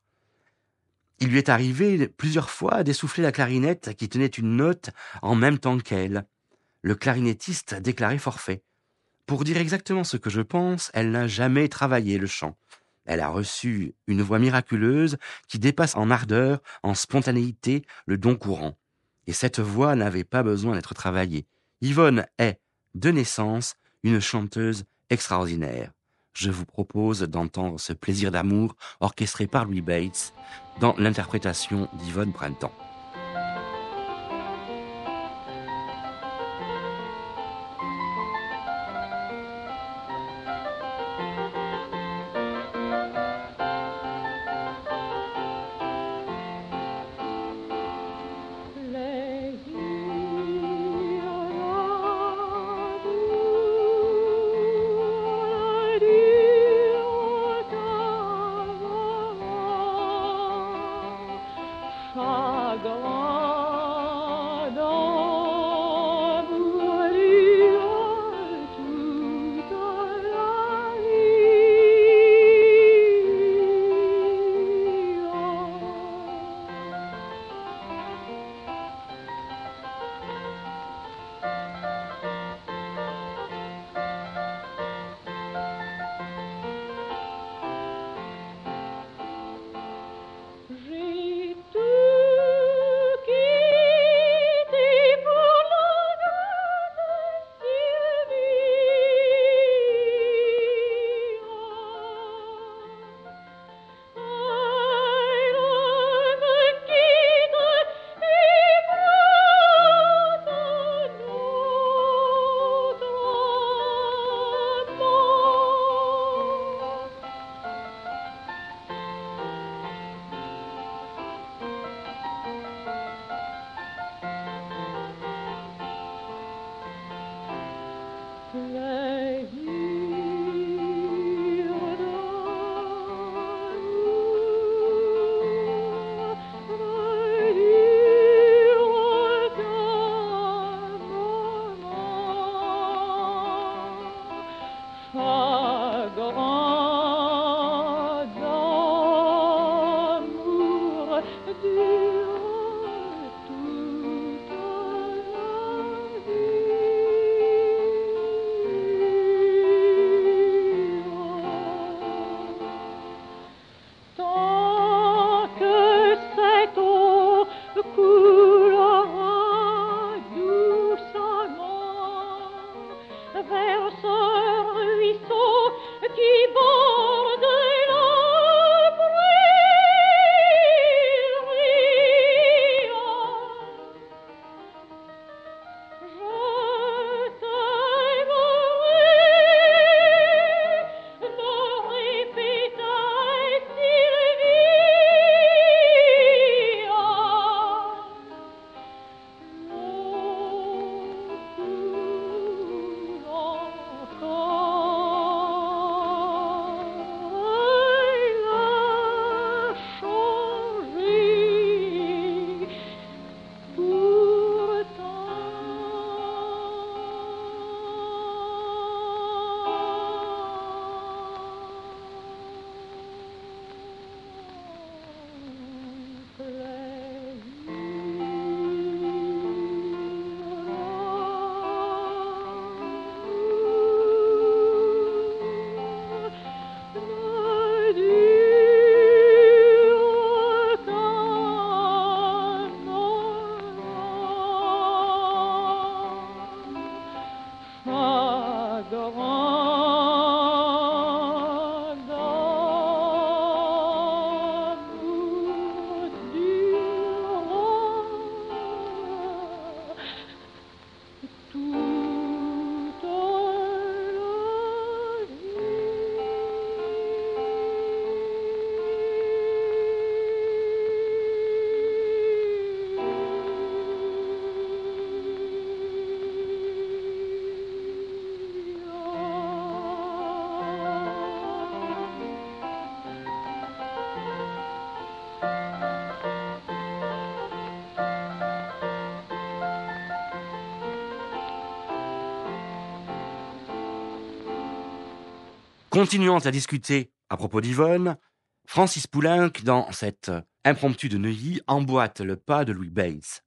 Il lui est arrivé plusieurs fois d'essouffler la clarinette qui tenait une note en même temps qu'elle. Le clarinettiste déclarait forfait. Pour dire exactement ce que je pense, elle n'a jamais travaillé le chant. Elle a reçu une voix miraculeuse qui dépasse en ardeur, en spontanéité, le don courant. Et cette voix n'avait pas besoin d'être travaillée. Yvonne est, de naissance, une chanteuse extraordinaire. Je vous propose d'entendre ce Plaisir d'amour orchestré par Louis Bates dans l'interprétation d'Yvonne Printemps. Chagrin Continuant à discuter à propos d'Yvonne, Francis Poulenc, dans cette impromptu de Neuilly, emboîte le pas de Louis Bates.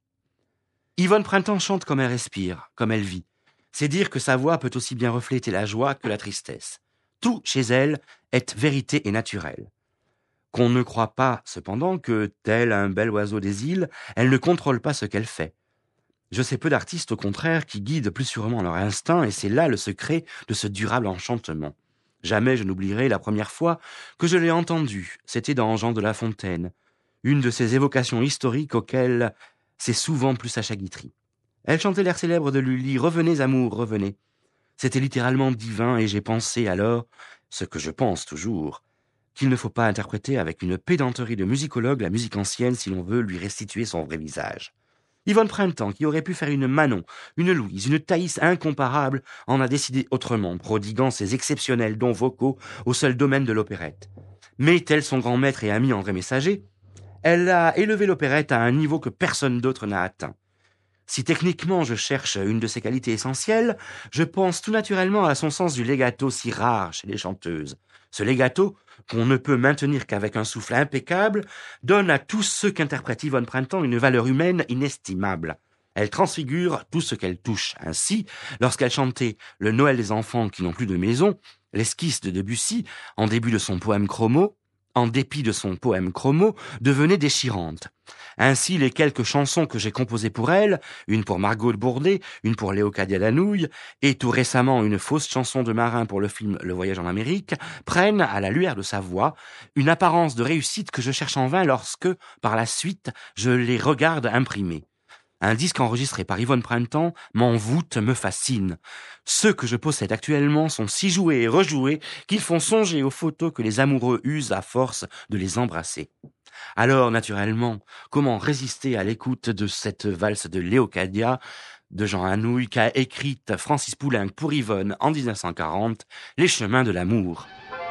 Yvonne Printemps chante comme elle respire, comme elle vit. C'est dire que sa voix peut aussi bien refléter la joie que la tristesse. Tout chez elle est vérité et naturel. Qu'on ne croit pas, cependant, que, tel un bel oiseau des îles, elle ne contrôle pas ce qu'elle fait. Je sais peu d'artistes, au contraire, qui guident plus sûrement leur instinct, et c'est là le secret de ce durable enchantement. Jamais je n'oublierai la première fois que je l'ai entendue, c'était dans Jean de La Fontaine, une de ces évocations historiques auxquelles c'est souvent plus Sacha Guitry. Elle chantait l'air célèbre de Lully, « Revenez, amour, revenez ». C'était littéralement divin, et j'ai pensé alors, ce que je pense toujours, qu'il ne faut pas interpréter avec une pédanterie de musicologue la musique ancienne si l'on veut lui restituer son vrai visage. Yvonne Printemps, qui aurait pu faire une Manon, une Louise, une Thaïs incomparable, en a décidé autrement, prodiguant ses exceptionnels dons vocaux au seul domaine de l'opérette. Mais, tel son grand maître et ami André Messager, elle a élevé l'opérette à un niveau que personne d'autre n'a atteint. Si techniquement je cherche une de ses qualités essentielles, je pense tout naturellement à son sens du legato si rare chez les chanteuses. Ce legato, qu'on ne peut maintenir qu'avec un souffle impeccable, donne à tous ceux qu'interprète Yvonne Printemps une valeur humaine inestimable. Elle transfigure tout ce qu'elle touche. Ainsi, lorsqu'elle chantait « Le Noël des enfants qui n'ont plus de maison », l'esquisse de Debussy, en début de son poème Chromo, en dépit de son poème Chromo, devenait déchirante. Ainsi, les quelques chansons que j'ai composées pour elle, une pour Margot de Bourdet, une pour Léocadia Danouille, et tout récemment une fausse chanson de marin pour le film Le Voyage en Amérique, prennent, à la lueur de sa voix, une apparence de réussite que je cherche en vain lorsque, par la suite, je les regarde imprimées. Un disque enregistré par Yvonne Printemps m'envoûte, me fascine. Ceux que je possède actuellement sont si joués et rejoués qu'ils font songer aux photos que les amoureux usent à force de les embrasser. Alors, naturellement, comment résister à l'écoute de cette valse de Léocadia de Jean Anouilh qu'a écrite Francis Poulenc pour Yvonne en 1940, Les chemins de l'amour.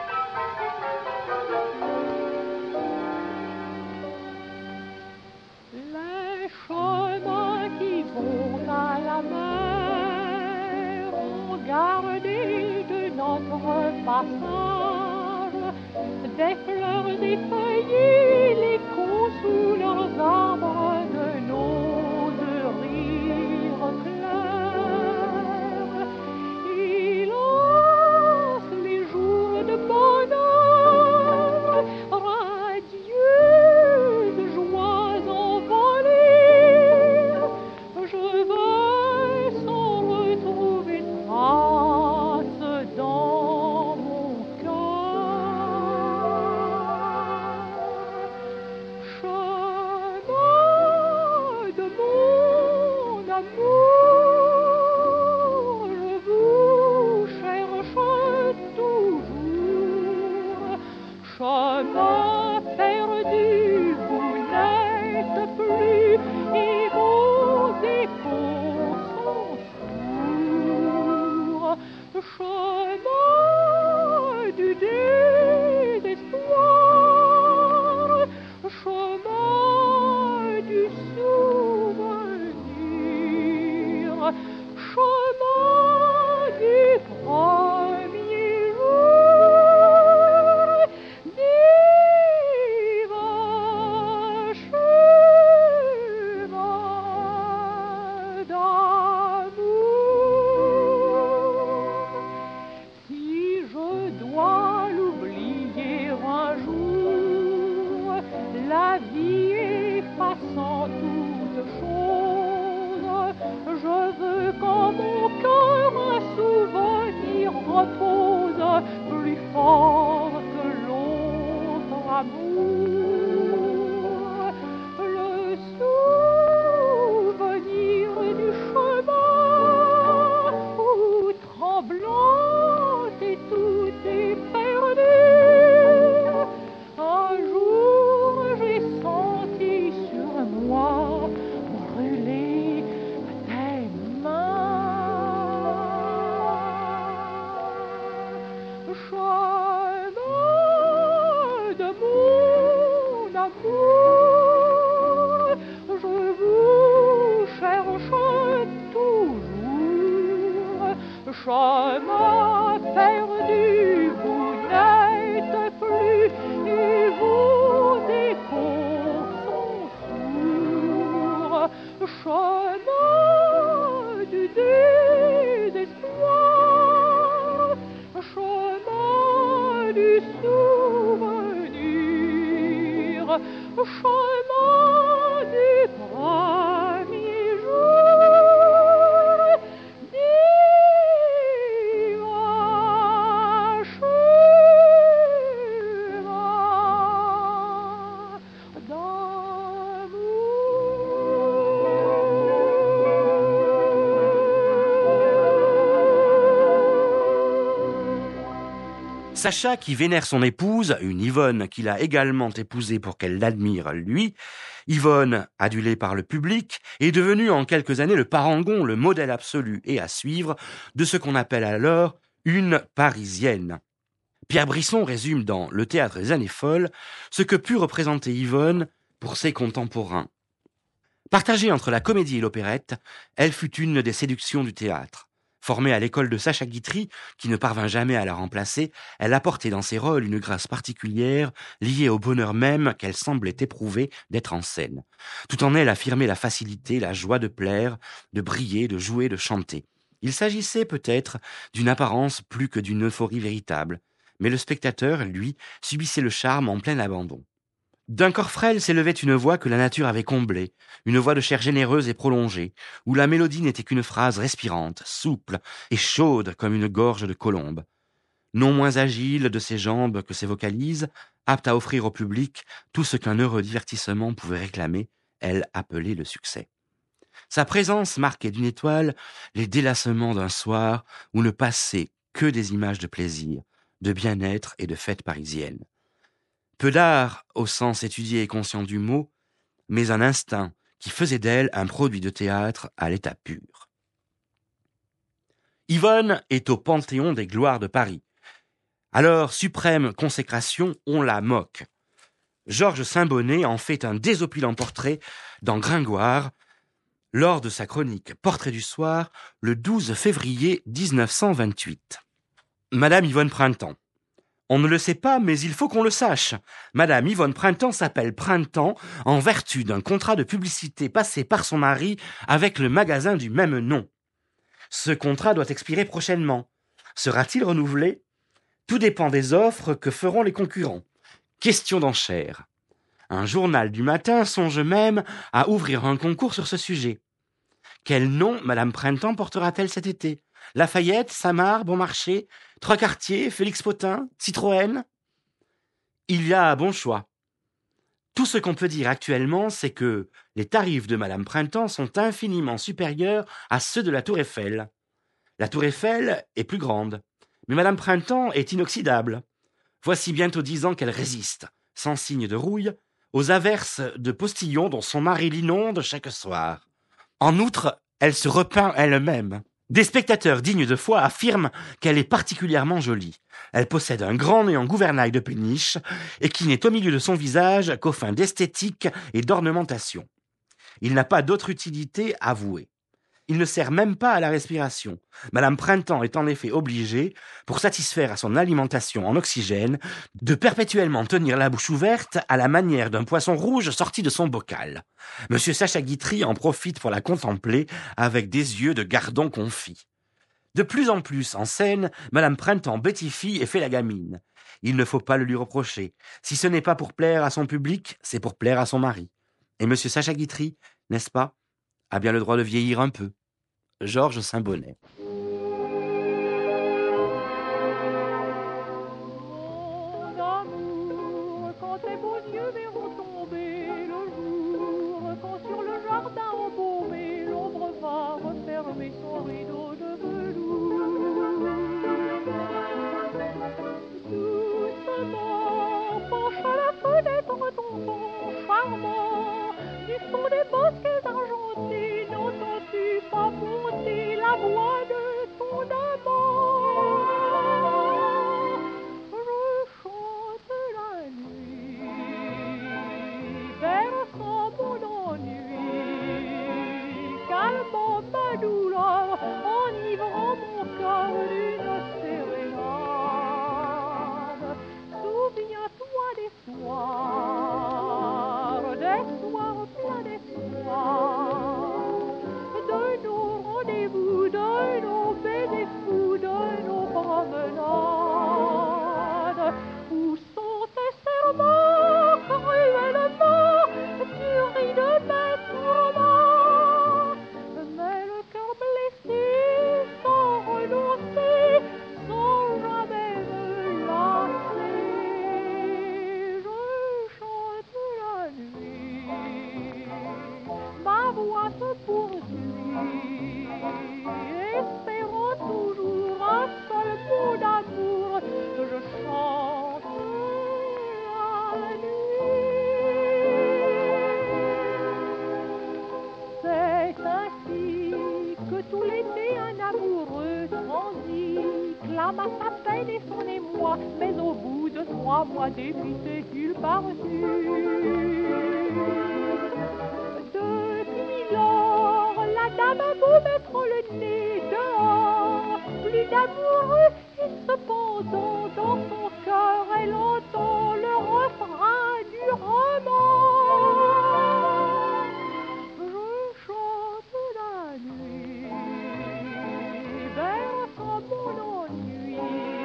Passage, des fleurs effeuillées, l'écho sous leurs arbres de nos rires clairs. Hélas, les jours de bonheur, radieuses joies envolées, je veux sans retrouver trace dans mon chemin de mon amour, je vous cherche toujours. Chemin perdu, vous n'êtes plus, et vos échos sont sourds. Chemin du désespoir, chemin du souvenir, chemin du premier jour, divin chemin d'amour. Si je dois l'oublier un jour, la vie effaçant toute chose, je veux qu'en mon cœur un souvenir repose plus fort que l'autre amour. Le souvenir du chemin où tremblante et tout est perdu. Un jour j'ai senti sur moi brûler tes mains. Chemin de mon amour, je vous cherche toujours. Chemin perdu, vous souvenir, chemin du premier jour, divin chemin d'amour. Sacha, qui vénère son épouse, une Yvonne qu'il a également épousée pour qu'elle l'admire lui, Yvonne, adulée par le public, est devenue en quelques années le parangon, le modèle absolu et à suivre de ce qu'on appelle alors une Parisienne. Pierre Brisson résume dans Le théâtre des années folles ce que put représenter Yvonne pour ses contemporains. Partagée entre la comédie et l'opérette, elle fut une des séductions du théâtre. Formée à l'école de Sacha Guitry, qui ne parvint jamais à la remplacer, elle apportait dans ses rôles une grâce particulière liée au bonheur même qu'elle semblait éprouver d'être en scène. Tout en elle affirmait la facilité, la joie de plaire, de briller, de jouer, de chanter. Il s'agissait peut-être d'une apparence plus que d'une euphorie véritable, mais le spectateur, lui, subissait le charme en plein abandon. D'un corps frêle s'élevait une voix que la nature avait comblée, une voix de chair généreuse et prolongée, où la mélodie n'était qu'une phrase respirante, souple et chaude comme une gorge de colombe. Non moins agile de ses jambes que ses vocalises, apte à offrir au public tout ce qu'un heureux divertissement pouvait réclamer, elle appelait le succès. Sa présence marquait d'une étoile les délassements d'un soir où ne passaient que des images de plaisir, de bien-être et de fêtes parisiennes. Peu d'art au sens étudié et conscient du mot, mais un instinct qui faisait d'elle un produit de théâtre à l'état pur. Yvonne est au panthéon des gloires de Paris. À leur suprême consécration, on la moque. Georges Saint-Bonnet en fait un désopilant portrait dans Gringoire, lors de sa chronique Portrait du soir, le 12 février 1928. Madame Yvonne Printemps. On ne le sait pas, mais il faut qu'on le sache. Madame Yvonne Printemps s'appelle Printemps en vertu d'un contrat de publicité passé par son mari avec le magasin du même nom. Ce contrat doit expirer prochainement. Sera-t-il renouvelé ? Tout dépend des offres que feront les concurrents. Question d'enchère. Un journal du matin songe même à ouvrir un concours sur ce sujet. Quel nom Madame Printemps portera-t-elle cet été ? Lafayette, Samar, Bonmarché, Trois-Quartiers, Félix Potin, Citroën. Il y a bon choix. Tout ce qu'on peut dire actuellement, c'est que les tarifs de Madame Printemps sont infiniment supérieurs à ceux de la Tour Eiffel. La Tour Eiffel est plus grande, mais Madame Printemps est inoxydable. Voici bientôt 10 ans qu'elle résiste, sans signe de rouille, aux averses de postillons dont son mari l'inonde chaque soir. En outre, elle se repeint elle-même. Des spectateurs dignes de foi affirment qu'elle est particulièrement jolie. Elle possède un grand nez en gouvernail de péniche et qui n'est au milieu de son visage qu'aux fins d'esthétique et d'ornementation. Il n'a pas d'autre utilité avouée. Il ne sert même pas à la respiration. Madame Printemps est en effet obligée, pour satisfaire à son alimentation en oxygène, de perpétuellement tenir la bouche ouverte à la manière d'un poisson rouge sorti de son bocal. Monsieur Sacha Guitry en profite pour la contempler avec des yeux de gardon confit. De plus en plus en scène, Madame Printemps bêtifie et fait la gamine. Il ne faut pas le lui reprocher. Si ce n'est pas pour plaire à son public, c'est pour plaire à son mari. Et Monsieur Sacha Guitry, n'est-ce pas, a bien le droit de vieillir un peu. Georges Saint-Bonnet. Mon amour, quand tes beaux yeux verront tomber le jour, quand sur le jardin embaumé l'ombre va refermer son rideau de velours. Doucement, penche à la fenêtre ton front charmant, du fond des bosquets argentés, n'entends-tu pas monter la voix de mois, mais au bout de 3 mois d'épicé qu'il partit. Depuis lors, la dame a beau mettre le nez dehors, plus d'amoureux, et cependant dans son cœur elle entend le refrain du roman. Je chante la nuit, berçant mon ennui,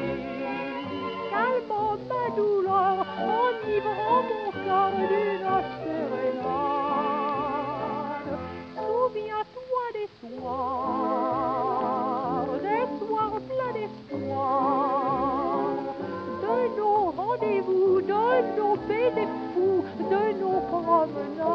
calmant ma douleur, enivrant mon cœur d'une sérénade. Souviens-toi des soirs pleins d'espoir, de nos rendez-vous, de nos baisers fous, de nos promenades.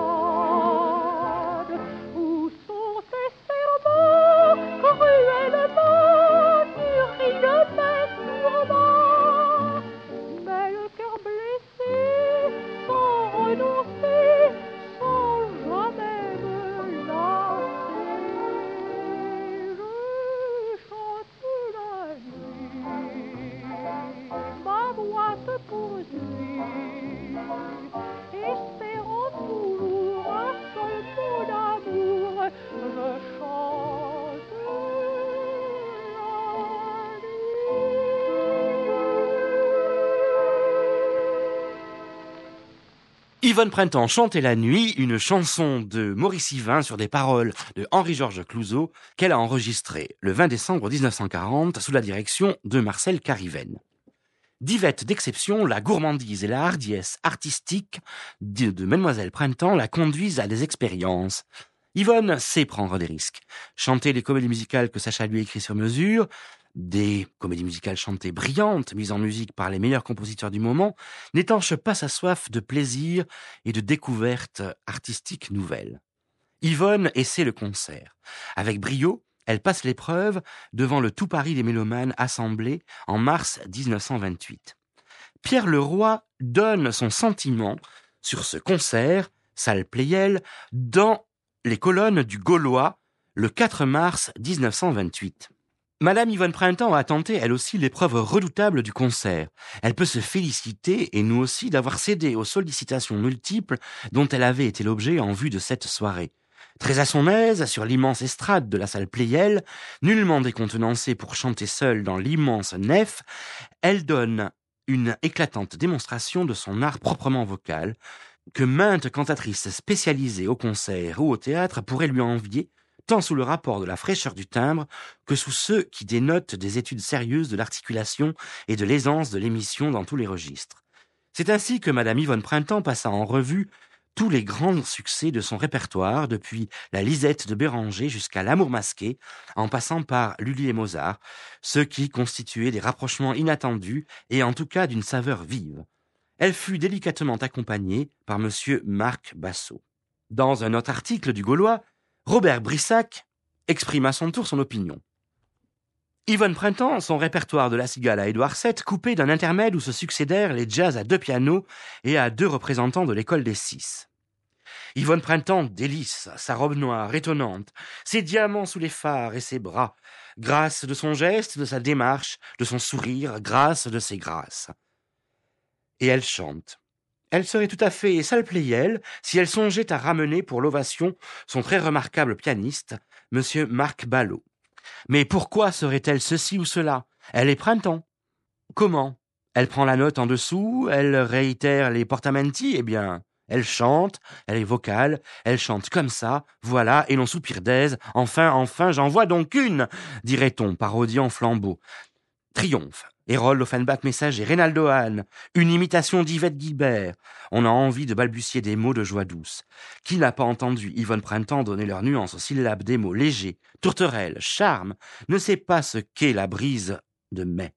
Où sont tes serments, cruellement mûris de mes tourments? Mais le cœur blessé, sans renoncer, sans jamais me lasser, je chante la nuit, ma voix se poursuit, espérant toujours un seul mot d'amour, je chante la nuit. Yvonne Printemps chantait la nuit, une chanson de Maurice Yvain sur des paroles de Henri-Georges Clouzot qu'elle a enregistrée le 20 décembre 1940 sous la direction de Marcel Cariven. Divette d'exception, la gourmandise et la hardiesse artistique de Mademoiselle Printemps la conduisent à des expériences. Yvonne sait prendre des risques. Chanter les comédies musicales que Sacha lui écrit sur mesure, des comédies musicales chantées brillantes, mises en musique par les meilleurs compositeurs du moment, n'étanche pas sa soif de plaisir et de découvertes artistiques nouvelles. Yvonne essaie le concert. Avec brio, elle passe l'épreuve devant le tout Paris des mélomanes assemblés en mars 1928. Pierre Leroy donne son sentiment sur ce concert, salle Pleyel, dans les colonnes du Gaulois, le 4 mars 1928. Madame Yvonne Printemps a tenté, elle aussi, l'épreuve redoutable du concert. Elle peut se féliciter, et nous aussi, d'avoir cédé aux sollicitations multiples dont elle avait été l'objet en vue de cette soirée. Très à son aise, sur l'immense estrade de la salle Pleyel, nullement décontenancée pour chanter seule dans l'immense nef, elle donne une éclatante démonstration de son art proprement vocal, que maintes cantatrices spécialisées au concert ou au théâtre pourraient lui envier, tant sous le rapport de la fraîcheur du timbre que sous ceux qui dénotent des études sérieuses de l'articulation et de l'aisance de l'émission dans tous les registres. C'est ainsi que Madame Yvonne Printemps passa en revue tous les grands succès de son répertoire, depuis la Lisette de Béranger jusqu'à L'Amour masqué, en passant par Lully et Mozart, ce qui constituait des rapprochements inattendus et en tout cas d'une saveur vive. Elle fut délicatement accompagnée par Monsieur Marc Bassot. Dans un autre article du Gaulois, Robert Brissac exprime à son tour son opinion. Yvonne Printemps, son répertoire de La Cigale à Édouard VII, coupé d'un intermède où se succédèrent les jazz à 2 pianos et à 2 représentants de l'école des 6. Yvonne Printemps délice, sa robe noire étonnante, ses diamants sous les phares et ses bras, grâce de son geste, de sa démarche, de son sourire, grâce de ses grâces. Et elle chante. Elle serait tout à fait salle Pleyel si elle songeait à ramener pour l'ovation son très remarquable pianiste, Monsieur Marc Ballot. Mais pourquoi serait-elle ceci ou cela? Elle est Printemps. Comment? Elle prend la note en dessous, elle réitère les portamenti, eh bien, elle chante, elle est vocale, elle chante comme ça, voilà, et l'on soupire d'aise, enfin, j'en vois donc une, dirait-on, parodiant Flambeau. Triomphe. Hérold Offenbach Messager, Reynaldo Hahn, une imitation d'Yvette Guilbert. On a envie de balbutier des mots de joie douce. Qui n'a pas entendu Yvonne Printemps donner leur nuance aux syllabes des mots légers, tourterelle, charme, ne sait pas ce qu'est la brise de mai.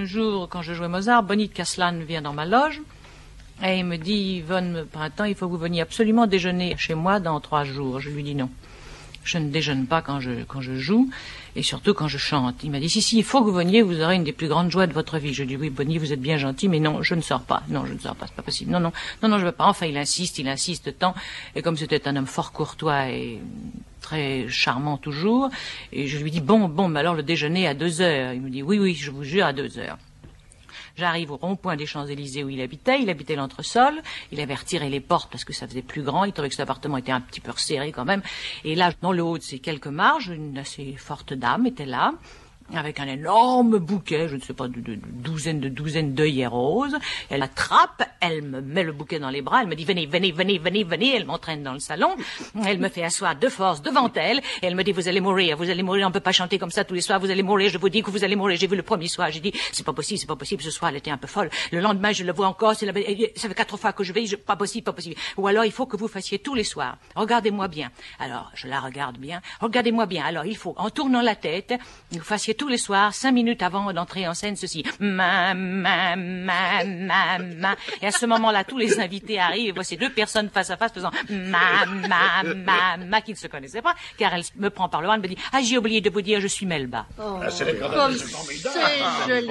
jour, quand je jouais Mozart, Bonnie de Caslan vient dans ma loge et il me dit, Yvonne Printemps, il faut que vous veniez absolument déjeuner chez moi dans 3 jours. Je lui dis non. Je ne déjeune pas quand je joue, et surtout quand je chante. Il m'a dit, si, il faut que vous veniez, vous aurez une des plus grandes joies de votre vie. Je lui dis, oui, Bonnie, vous êtes bien gentil, mais non, je ne sors pas. Non, je ne sors pas, c'est pas possible. Non, je veux pas. Enfin, il insiste tant. Et comme c'était un homme fort courtois et très charmant toujours, et je lui dis, bon, mais alors le déjeuner à 2h. Il me dit, oui, je vous jure, à 2h. J'arrive au rond-point des Champs-Élysées où il habitait l'entresol, il avait retiré les portes parce que ça faisait plus grand, il trouvait que cet appartement était un petit peu resserré quand même, et là, dans le haut de ces quelques marges, une assez forte dame était là, avec un énorme bouquet, je ne sais pas, de douzaine d'œillets roses. Elle attrape, elle me met le bouquet dans les bras, elle me dit venez, elle m'entraîne dans le salon, elle me fait asseoir de force devant elle, et elle me dit vous allez mourir, on peut pas chanter comme ça tous les soirs, vous allez mourir, je vous dis que vous allez mourir. J'ai vu le premier soir, j'ai dit c'est pas possible, ce soir elle était un peu folle. Le lendemain je le vois encore, ça fait 4 fois que je vais, pas possible. Ou alors il faut que vous fassiez tous les soirs. Regardez-moi bien. Alors je la regarde bien, regardez-moi bien. Alors il faut, en tournant la tête, vous fassiez tous les soirs, 5 minutes avant d'entrer en scène, ceci. Ma. Et à ce moment-là, tous les invités arrivent et voient ces 2 personnes face à face faisant ma qui ne se connaissaient pas, car elle me prend par le bras et me dit, j'ai oublié de vous dire, je suis Melba. C'est joli.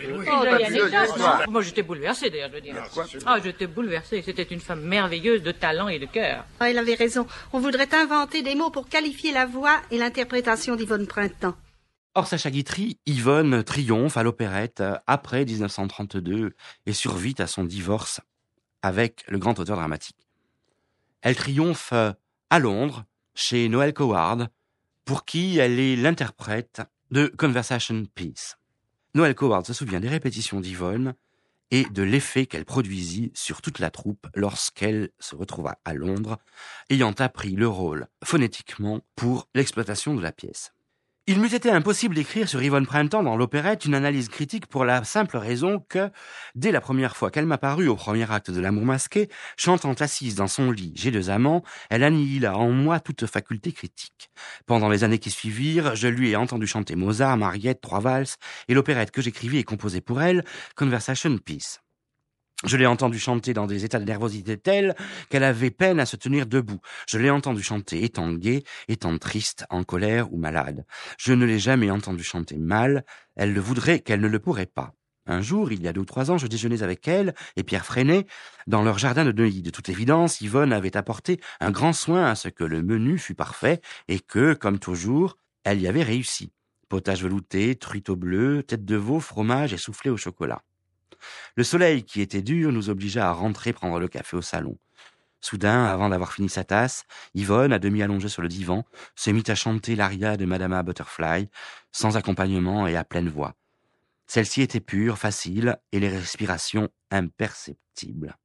Moi, j'étais bouleversée, d'ailleurs, je veux dire. J'étais bouleversée. C'était une femme merveilleuse de talent et de cœur. Elle avait raison. On voudrait inventer des mots pour qualifier la voix et l'interprétation d'Yvonne Printemps. Hors Sacha Guitry, Yvonne triomphe à l'opérette après 1932 et survit à son divorce avec le grand auteur dramatique. Elle triomphe à Londres, chez Noël Coward, pour qui elle est l'interprète de Conversation Piece. Noël Coward se souvient des répétitions d'Yvonne et de l'effet qu'elle produisit sur toute la troupe lorsqu'elle se retrouva à Londres, ayant appris le rôle phonétiquement pour l'exploitation de la pièce. Il m'eût été impossible d'écrire sur Yvonne Printemps dans l'opérette une analyse critique pour la simple raison que, dès la première fois qu'elle m'apparut au premier acte de L'Amour masqué, chantant assise dans son lit, j'ai 2 amants, elle annihila en moi toute faculté critique. Pendant les années qui suivirent, je lui ai entendu chanter Mozart, Mariette, 3 valses, et l'opérette que j'écrivis et composée pour elle, Conversation Piece. Je l'ai entendue chanter dans des états de nervosité tels qu'elle avait peine à se tenir debout. Je l'ai entendue chanter étant gaie, étant triste, en colère ou malade. Je ne l'ai jamais entendue chanter mal. Elle le voudrait qu'elle ne le pourrait pas. Un jour, il y a 2 ou 3 ans, je déjeunais avec elle et Pierre Freinet dans leur jardin de Neuilly. De toute évidence, Yvonne avait apporté un grand soin à ce que le menu fût parfait et que, comme toujours, elle y avait réussi. Potage velouté, truite au bleu, tête de veau, fromage et soufflé au chocolat. Le soleil, qui était dur, nous obligea à rentrer prendre le café au salon. Soudain, avant d'avoir fini sa tasse, Yvonne, à demi allongée sur le divan, se mit à chanter l'aria de Madama Butterfly, sans accompagnement et à pleine voix. Celle-ci était pure, facile, et les respirations imperceptibles.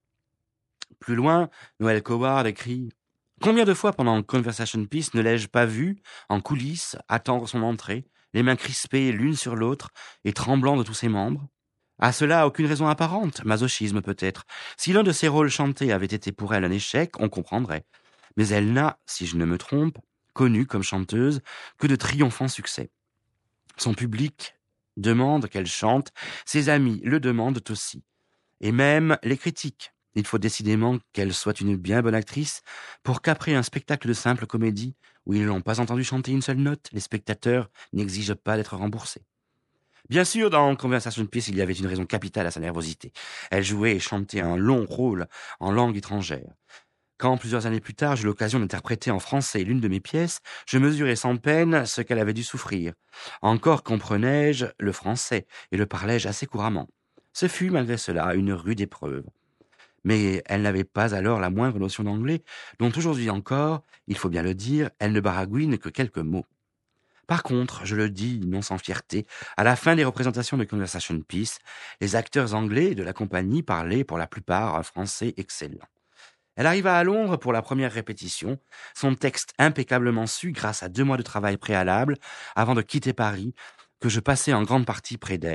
Plus loin, Noël Coward écrit « Combien de fois pendant Conversation Piece ne l'ai-je pas vu, en coulisses, attendre son entrée, les mains crispées l'une sur l'autre et tremblant de tous ses membres ? À cela, aucune raison apparente, masochisme peut-être. Si l'un de ses rôles chantés avait été pour elle un échec, on comprendrait. Mais elle n'a, si je ne me trompe, connu comme chanteuse que de triomphants succès. Son public demande qu'elle chante, ses amis le demandent aussi. Et même les critiques. Il faut décidément qu'elle soit une bien bonne actrice pour qu'après un spectacle de simple comédie, où ils n'ont pas entendu chanter une seule note, les spectateurs n'exigent pas d'être remboursés. Bien sûr, dans Conversation Piece, il y avait une raison capitale à sa nervosité. Elle jouait et chantait un long rôle en langue étrangère. Quand, plusieurs années plus tard, j'eus l'occasion d'interpréter en français l'une de mes pièces, je mesurais sans peine ce qu'elle avait dû souffrir. Encore comprenais-je le français et le parlais-je assez couramment. Ce fut, malgré cela, une rude épreuve. Mais elle n'avait pas alors la moindre notion d'anglais, dont aujourd'hui encore, il faut bien le dire, elle ne baragouine que quelques mots. Par contre, je le dis non sans fierté, à la fin des représentations de Conversation Piece, les acteurs anglais de la compagnie parlaient pour la plupart un français excellent. Elle arriva à Londres pour la première répétition, son texte impeccablement su grâce à 2 mois de travail préalable avant de quitter Paris, que je passais en grande partie près d'elle.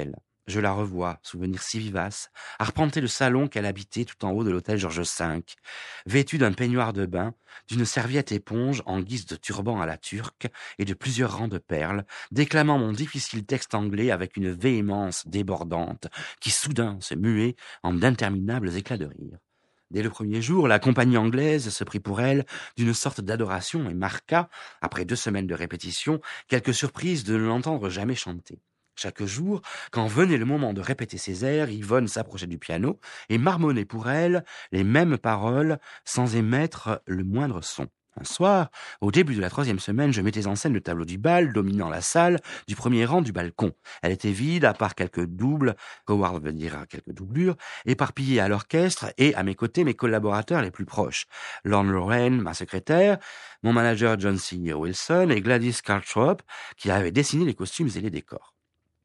Je la revois, souvenir si vivace, arpenter le salon qu'elle habitait tout en haut de l'hôtel Georges V, vêtue d'un peignoir de bain, d'une serviette éponge en guise de turban à la turque et de plusieurs rangs de perles, déclamant mon difficile texte anglais avec une véhémence débordante qui soudain se muait en d'interminables éclats de rire. Dès le premier jour, la compagnie anglaise se prit pour elle d'une sorte d'adoration et marqua, après 2 semaines de répétition, quelque surprise de ne l'entendre jamais chanter. Chaque jour, quand venait le moment de répéter ses airs, Yvonne s'approchait du piano et marmonnait pour elle les mêmes paroles sans émettre le moindre son. Un soir, au début de la 3e semaine, je mettais en scène le tableau du bal, dominant la salle du premier rang du balcon. Elle était vide, à part quelques doubles, Howard veut dire quelques doublures, éparpillées à l'orchestre et à mes côtés mes collaborateurs les plus proches. Lorne Lorraine, ma secrétaire, mon manager John C. Wilson et Gladys Caltrop, qui avaient dessiné les costumes et les décors.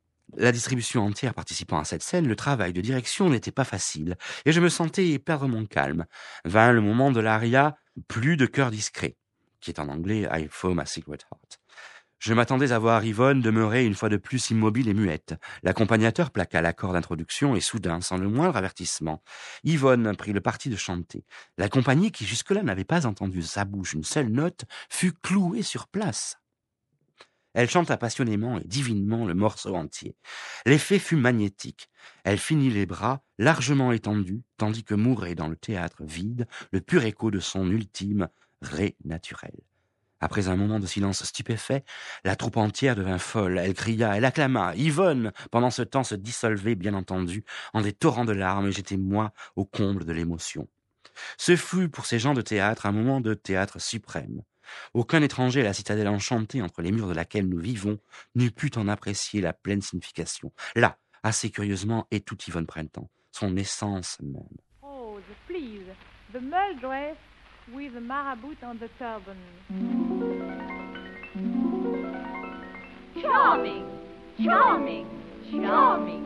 La distribution entière participant à cette scène, le travail de direction n'était pas facile, et je me sentais perdre mon calme. Vint le moment de l'aria « Plus de cœur discret », qui est en anglais « I foam a secret heart ». Je m'attendais à voir Yvonne demeurer une fois de plus immobile et muette. L'accompagnateur plaqua l'accord d'introduction et soudain, sans le moindre avertissement, Yvonne prit le parti de chanter. La compagnie, qui jusque-là n'avait pas entendu de sa bouche une seule note, fut clouée sur place. Elle chanta passionnément et divinement le morceau entier. L'effet fut magnétique. Elle finit les bras largement étendus, tandis que mourait dans le théâtre vide le pur écho de son ultime ré naturel. Après un moment de silence stupéfait, la troupe entière devint folle. Elle cria, elle acclama. Yvonne, pendant ce temps, se dissolvait, bien entendu, en des torrents de larmes, et j'étais, moi, au comble de l'émotion. Ce fut, pour ces gens de théâtre, un moment de théâtre suprême. Aucun étranger à la citadelle enchantée entre les murs de laquelle nous vivons n'eût pu en apprécier la pleine signification. Là, assez curieusement, est toute Yvonne Printemps, son essence même. Oh, please, the mull dress with the marabout on the turban. Charming, charming, charming.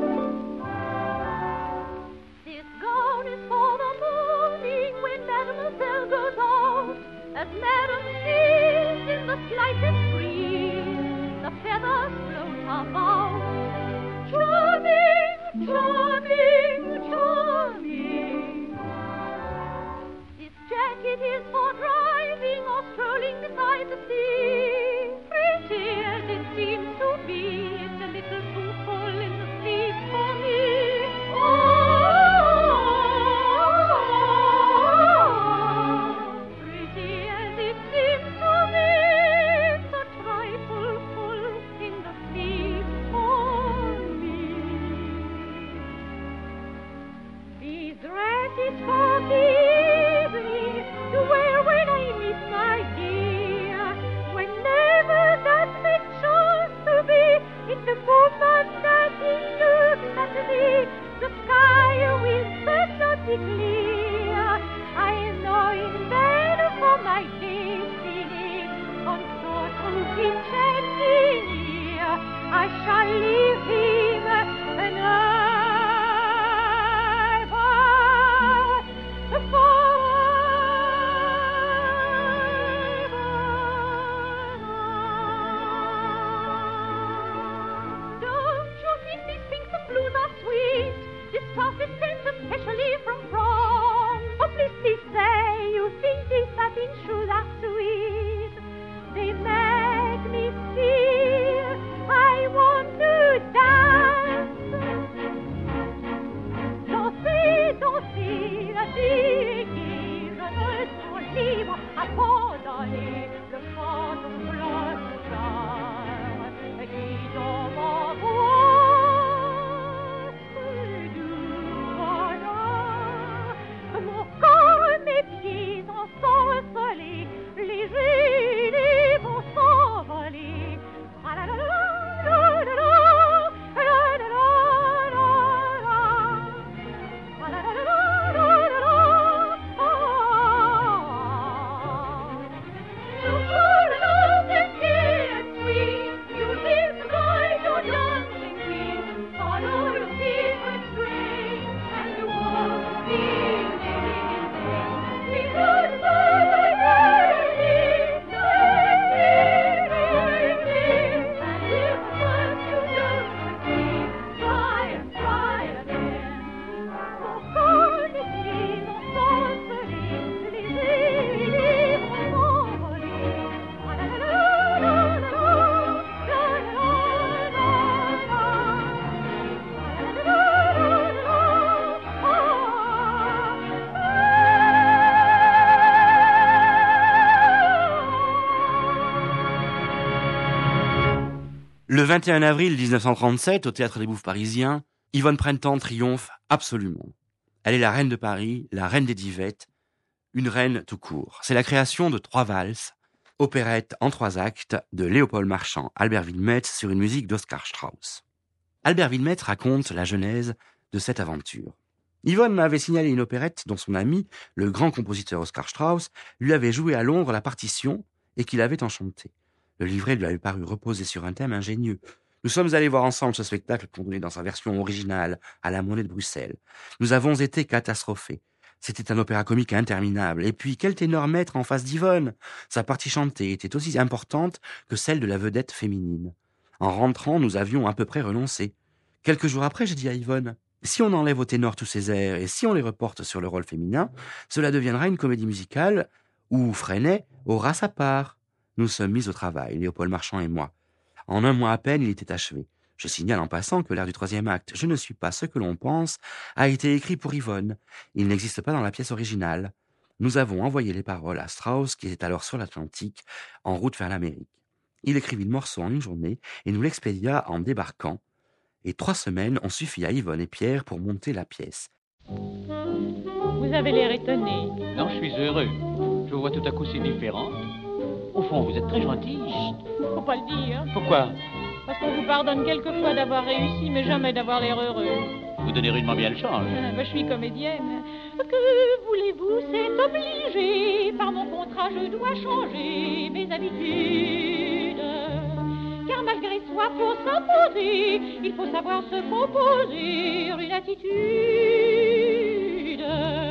This gown is for the morning when Mademoiselle goes out. As Madame sees in the slightest breeze, the feathers float about. Charming, charming, charming. This jacket is for driving or strolling beside the sea. Pretty as it seems to be, it's a little too full in the sleeves for me. Oh! It's for the evening to wear when I meet my dear. Whenever that may chance to be, it's a moment that looks at me. The sky will certainly clear. I know in bed for my destiny, consort who enchanting here. I shall leave him an especially from France. Oh, please say you think these satin shoes are sweet. They make me feel I want to dance. Danser, danser, la vie qui je me sens libre à abandonner le chant de l'auteur qui dans ma voix. Mon corps, mes pieds en sont resolés, Le 21 avril 1937, au Théâtre des Bouffes parisien, Yvonne Printemps triomphe absolument. Elle est la reine de Paris, la reine des divettes, une reine tout court. C'est la création de 3 valses, opérette en 3 actes de Léopold Marchand, Albert Wilmetz sur une musique d'Oskar Strauss. Albert Wilmetz raconte la genèse de cette aventure. Yvonne m'avait signalé une opérette dont son ami, le grand compositeur Oskar Strauss, lui avait joué à Londres la partition et qu'il avait enchanté. Le livret lui avait paru reposer sur un thème ingénieux. Nous sommes allés voir ensemble ce spectacle qu'on donnait dans sa version originale à la Monnaie de Bruxelles. Nous avons été catastrophés. C'était un opéra comique interminable. Et puis, quel ténor maître en face d'Yvonne! Sa partie chantée était aussi importante que celle de la vedette féminine. En rentrant, nous avions à peu près renoncé. Quelques jours après, j'ai dit à Yvonne, si on enlève au ténor tous ces airs et si on les reporte sur le rôle féminin, cela deviendra une comédie musicale où Freinet aura sa part. Nous sommes mis au travail, Léopold Marchand et moi. En 1 mois à peine, il était achevé. Je signale en passant que l'air du 3e acte, Je ne suis pas ce que l'on pense, a été écrit pour Yvonne. Il n'existe pas dans la pièce originale. Nous avons envoyé les paroles à Strauss, qui était alors sur l'Atlantique, en route vers l'Amérique. Il écrivit le morceau en une journée et nous l'expédia en débarquant. Et 3 semaines ont suffi à Yvonne et Pierre pour monter la pièce. Vous avez l'air étonné. Non, je suis heureux. Je vous vois tout à coup si différente. Au fond, vous êtes très gentille. Faut pas le dire. Pourquoi? Parce qu'on vous pardonne quelquefois d'avoir réussi, mais jamais d'avoir l'air heureux. Vous donnez rudement bien le change. Je suis comédienne. Que voulez-vous, c'est obligé. Par mon contrat, je dois changer mes habitudes. Car malgré soi, pour s'imposer, il faut savoir se composer une attitude.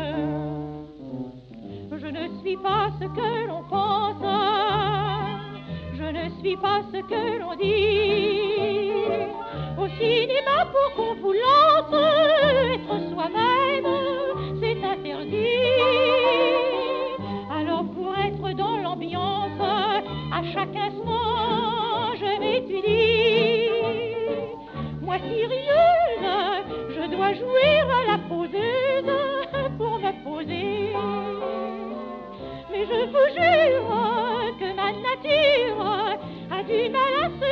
Je ne suis pas ce que l'on pense, je ne suis pas ce que l'on dit. Au cinéma, pour qu'on vous lance, être soi-même, c'est interdit. Alors pour être dans l'ambiance, à chaque instant, je m'étudie. Moi sérieuse, je dois jouer à la poseuse pour me poser. Mais je vous jure que ma nature a du mal à se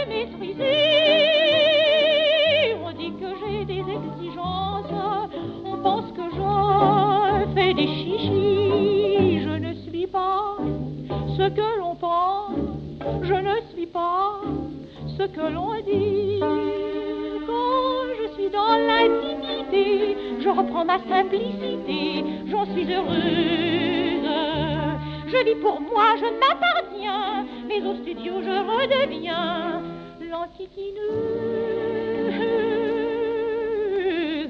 maîtriser. On dit que j'ai des exigences, on pense que je fais des chichis. Je ne suis pas ce que l'on pense, je ne suis pas ce que l'on dit. Quand je suis dans l'intimité, je reprends ma simplicité, j'en suis heureuse. Je vis pour moi, je m'appartiens, mais au studio je redeviens l'antiquineuse.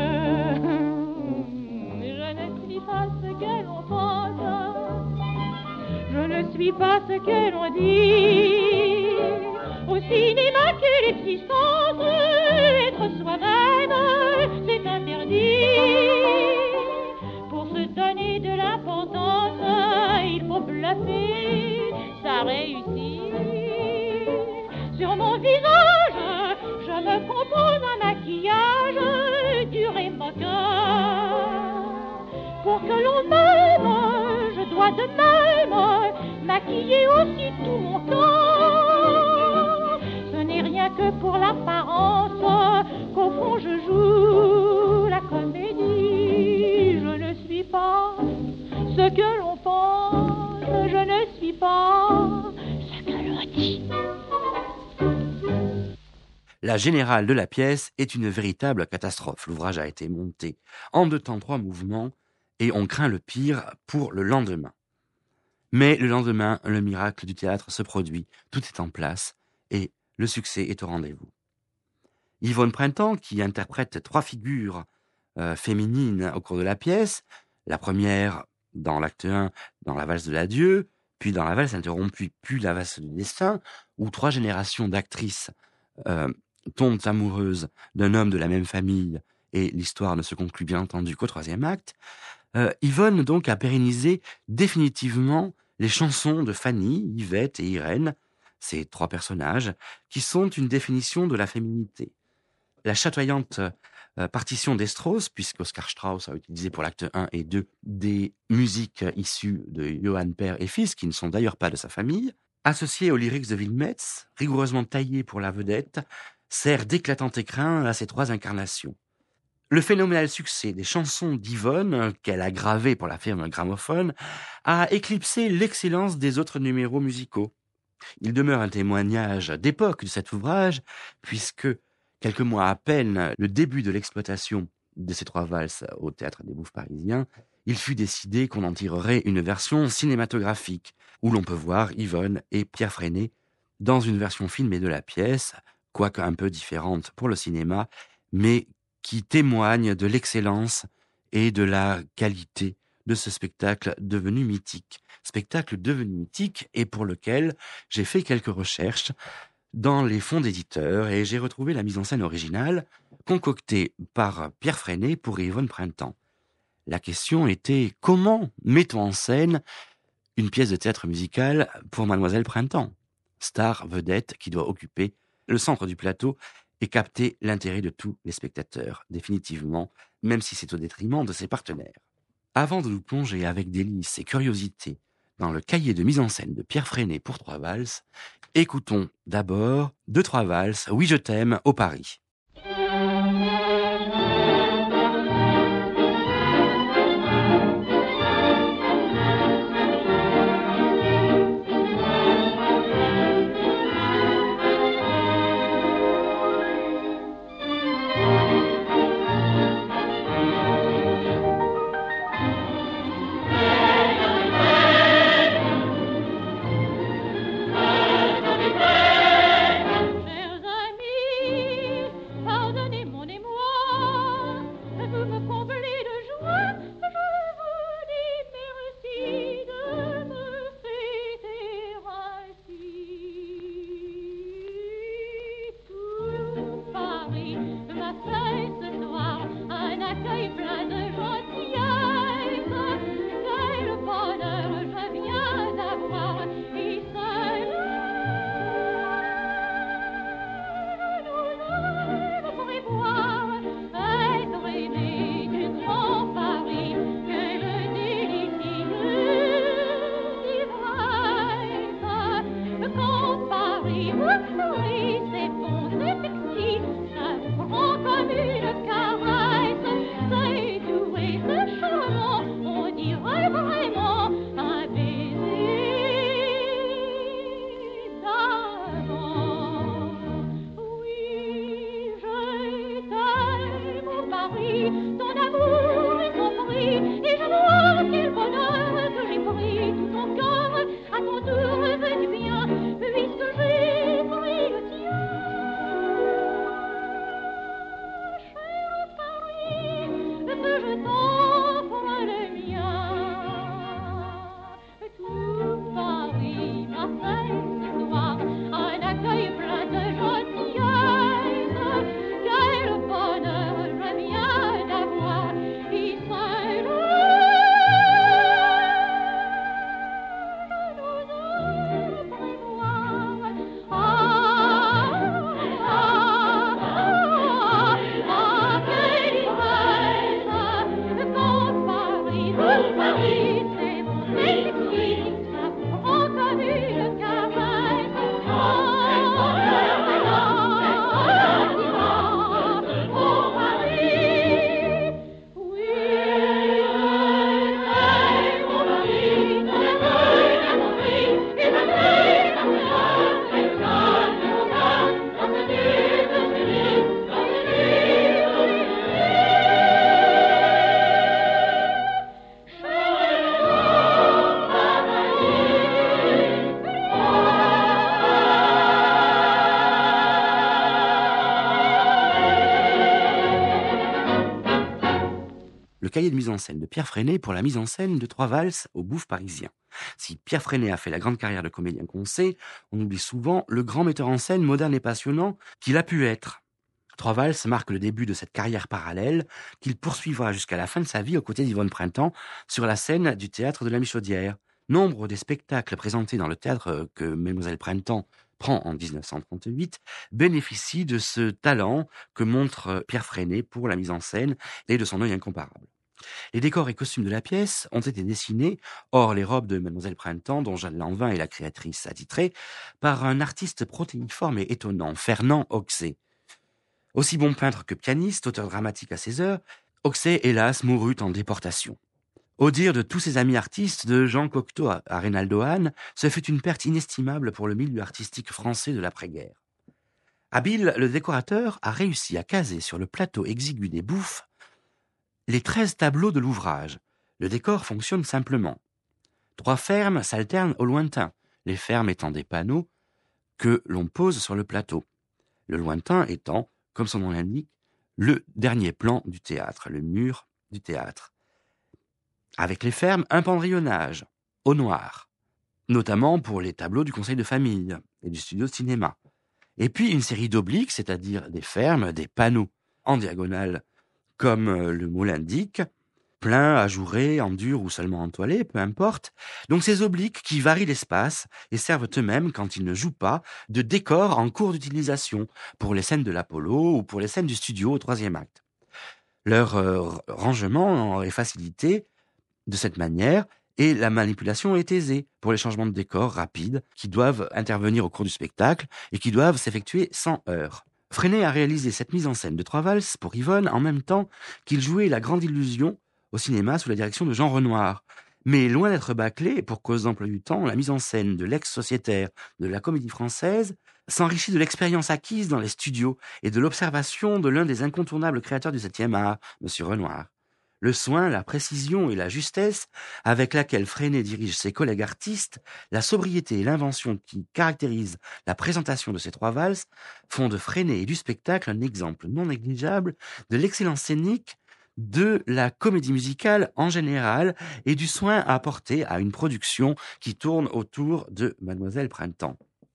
Je ne suis pas ce que l'on pense, je ne suis pas ce que l'on dit. Au cinéma, quelle existence, être soi-même, c'est interdit. Pour se donner de l'importance, il faut bluffer, ça réussit. Sur mon visage, je me compose un maquillage dur et moqueur. Pour que l'on m'aime, je dois de même maquiller aussi tout mon corps. Ce n'est rien que pour l'apparence qu'au fond je joue la comédie. Je ne suis pas ce que l'on pense, je ne suis pas ce que l'on dit. La générale de la pièce est une véritable catastrophe. L'ouvrage a été monté en 2 temps 3 mouvements et on craint le pire pour le lendemain. Mais le lendemain, le miracle du théâtre se produit, tout est en place et le succès est au rendez-vous. Yvonne Printemps, qui interprète 3 figures féminines au cours de la pièce, la première dans l'acte 1, dans la valse de l'adieu, puis dans la valse interrompue, puis la valse du destin, où 3 générations d'actrices tombent amoureuses d'un homme de la même famille, et l'histoire ne se conclut bien entendu qu'au 3e acte. Yvonne donc a pérennisé définitivement les chansons de Fanny, Yvette et Irène, ces 3 personnages, qui sont une définition de la féminité. La chatoyante partition des Strauss, puisque Oskar Strauss a utilisé pour l'acte 1 et 2 des musiques issues de Johann Père et Fils, qui ne sont d'ailleurs pas de sa famille, Associé aux lyrics de Wilmetz, rigoureusement taillé pour la vedette, sert d'éclatant écrin à ces 3 incarnations. Le phénoménal succès des chansons d'Yvonne, qu'elle a gravées pour la firme Gramophone, a éclipsé l'excellence des autres numéros musicaux. Il demeure un témoignage d'époque de cet ouvrage, puisque, quelques mois à peine le début de l'exploitation de ces 3 valses au Théâtre des Bouffes parisiens, il fut décidé qu'on en tirerait une version cinématographique, où l'on peut voir Yvonne et Pierre Freinet dans une version filmée de la pièce, quoique un peu différente pour le cinéma, mais qui témoigne de l'excellence et de la qualité de ce spectacle devenu mythique. Spectacle devenu mythique et pour lequel j'ai fait quelques recherches dans les fonds d'éditeurs et j'ai retrouvé la mise en scène originale concoctée par Pierre Freinet pour Yvonne Printemps. La question était: comment mettons en scène une pièce de théâtre musical pour Mademoiselle Printemps, star vedette qui doit occuper le centre du plateau et capter l'intérêt de tous les spectateurs, définitivement, même si c'est au détriment de ses partenaires. Avant de nous plonger avec délice et curiosité dans le cahier de mise en scène de Pierre Freinet pour 3 valses, écoutons d'abord 2-3 valses, Oui je t'aime, au Paris. cahier de mise en scène de Pierre Freinet pour la mise en scène de 3 valses au Bouffes parisien. Si Pierre Freinet a fait la grande carrière de comédien qu'on sait, on oublie souvent le grand metteur en scène moderne et passionnant qu'il a pu être. 3 valses marque le début de cette carrière parallèle qu'il poursuivra jusqu'à la fin de sa vie aux côtés d'Yvonne Printemps sur la scène du théâtre de la Michaudière. Nombre des spectacles présentés dans le théâtre que Mademoiselle Printemps prend en 1938 bénéficient de ce talent que montre Pierre Freinet pour la mise en scène et de son œil incomparable. Les décors et costumes de la pièce ont été dessinés, hors les robes de Mademoiselle Printemps, dont Jeanne Lanvin est la créatrice attitrée, par un artiste protéiforme et étonnant, Fernand Hoxsey. Aussi bon peintre que pianiste, auteur dramatique à ses heures, Hoxsey, hélas, mourut en déportation. Au dire de tous ses amis artistes, de Jean Cocteau à Reynaldo Hahn, ce fut une perte inestimable pour le milieu artistique français de l'après-guerre. Habile, le décorateur a réussi à caser sur le plateau exigu des bouffes les 13 tableaux de l'ouvrage. Le décor fonctionne simplement. 3 fermes s'alternent au lointain, les fermes étant des panneaux que l'on pose sur le plateau. Le lointain étant, comme son nom l'indique, le dernier plan du théâtre, le mur du théâtre. Avec les fermes, un pendrillonnage, au noir, notamment pour les tableaux du conseil de famille et du studio de cinéma. Et puis une série d'obliques, c'est-à-dire des fermes, des panneaux en diagonale, comme le mot l'indique, plein, ajouré, en dur ou seulement entoilé, peu importe. Donc ces obliques qui varient l'espace et servent eux-mêmes, quand ils ne jouent pas, de décor en cours d'utilisation pour les scènes de l'Apollo ou pour les scènes du studio au 3e acte. Leur rangement est facilité de cette manière et la manipulation est aisée pour les changements de décor rapides qui doivent intervenir au cours du spectacle et qui doivent s'effectuer sans heurts. Freinet a réalisé cette mise en scène de 3 valses pour Yvonne en même temps qu'il jouait La Grande Illusion au cinéma sous la direction de Jean Renoir. Mais loin d'être bâclé, pour cause d'emploi du temps, la mise en scène de l'ex-sociétaire de la Comédie Française s'enrichit de l'expérience acquise dans les studios et de l'observation de l'un des incontournables créateurs du 7e art, M. Renoir. Le soin, la précision et la justesse avec laquelle Freinet dirige ses collègues artistes, la sobriété et l'invention qui caractérisent la présentation de ces 3 valses font de Freinet et du spectacle un exemple non négligeable de l'excellence scénique, de la comédie musicale en général et du soin à apporter à une production qui tourne autour de Mademoiselle Printemps.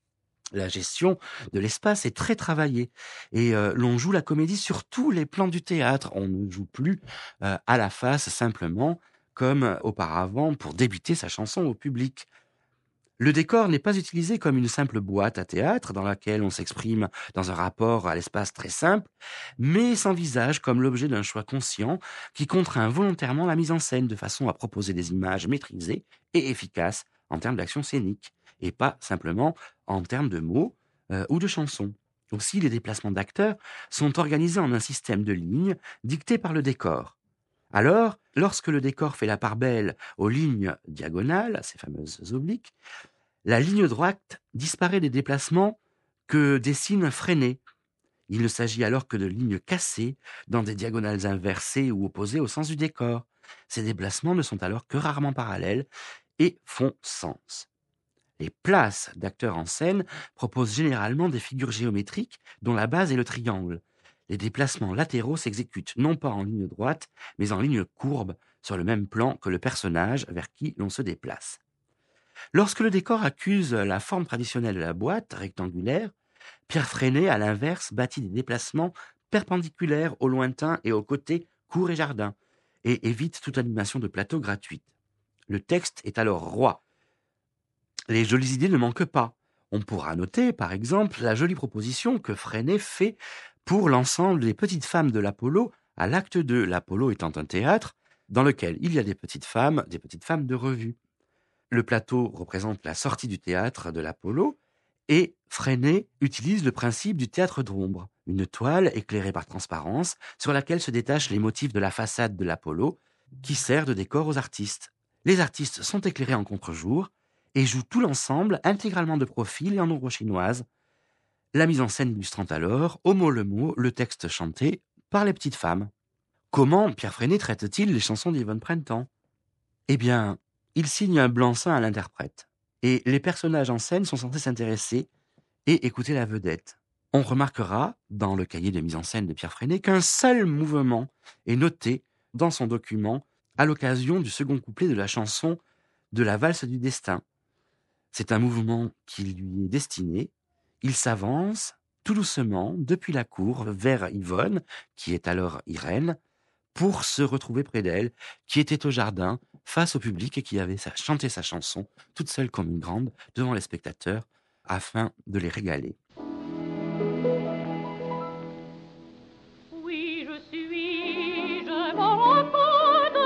La gestion de l'espace est très travaillée et l'on joue la comédie sur tous les plans du théâtre. On ne joue plus à la face simplement comme auparavant pour débiter sa chanson au public. Le décor n'est pas utilisé comme une simple boîte à théâtre dans laquelle on s'exprime dans un rapport à l'espace très simple, mais s'envisage comme l'objet d'un choix conscient qui contraint volontairement la mise en scène de façon à proposer des images maîtrisées et efficaces en termes d'action scénique, et pas simplement en termes de mots ou de chansons. Aussi, les déplacements d'acteurs sont organisés en un système de lignes dicté par le décor. Alors, lorsque le décor fait la part belle aux lignes diagonales, ces fameuses obliques, la ligne droite disparaît des déplacements que dessine Freinet. Il ne s'agit alors que de lignes cassées dans des diagonales inversées ou opposées au sens du décor. Ces déplacements ne sont alors que rarement parallèles et font sens. Les places d'acteurs en scène proposent généralement des figures géométriques dont la base est le triangle. Les déplacements latéraux s'exécutent non pas en ligne droite, mais en ligne courbe, sur le même plan que le personnage vers qui l'on se déplace. Lorsque le décor accuse la forme traditionnelle de la boîte, rectangulaire, Pierre Freinet, à l'inverse, bâtit des déplacements perpendiculaires au lointain et aux côtés cours et jardin, et évite toute animation de plateau gratuite. Le texte est alors roi. Les jolies idées ne manquent pas. On pourra noter, par exemple, la jolie proposition que Freinet fait pour l'ensemble des petites femmes de l'Apollo à l'acte 2, l'Apollo étant un théâtre dans lequel il y a des petites femmes de revue. Le plateau représente la sortie du théâtre de l'Apollo et Freinet utilise le principe du théâtre d'ombre, une toile éclairée par transparence sur laquelle se détachent les motifs de la façade de l'Apollo qui sert de décor aux artistes. Les artistes sont éclairés en contre-jour et jouent tout l'ensemble intégralement de profil et en ombre chinoise, la mise en scène illustrant alors, au mot le texte chanté par les petites femmes. Comment Pierre Freinet traite-t-il les chansons d'Yvonne Printemps ? Eh bien, il signe un blanc-seing à l'interprète, et les personnages en scène sont censés s'intéresser et écouter la vedette. On remarquera, dans le cahier de mise en scène de Pierre Freinet, qu'un seul mouvement est noté dans son document à l'occasion du second couplet de la chanson de la valse du destin. C'est un mouvement qui lui est destiné. Il s'avance tout doucement depuis la cour vers Yvonne, qui est alors Irène, pour se retrouver près d'elle, qui était au jardin, face au public et qui avait chanté sa chanson, toute seule comme une grande, devant les spectateurs, afin de les régaler. Oui, je m'en rends compte,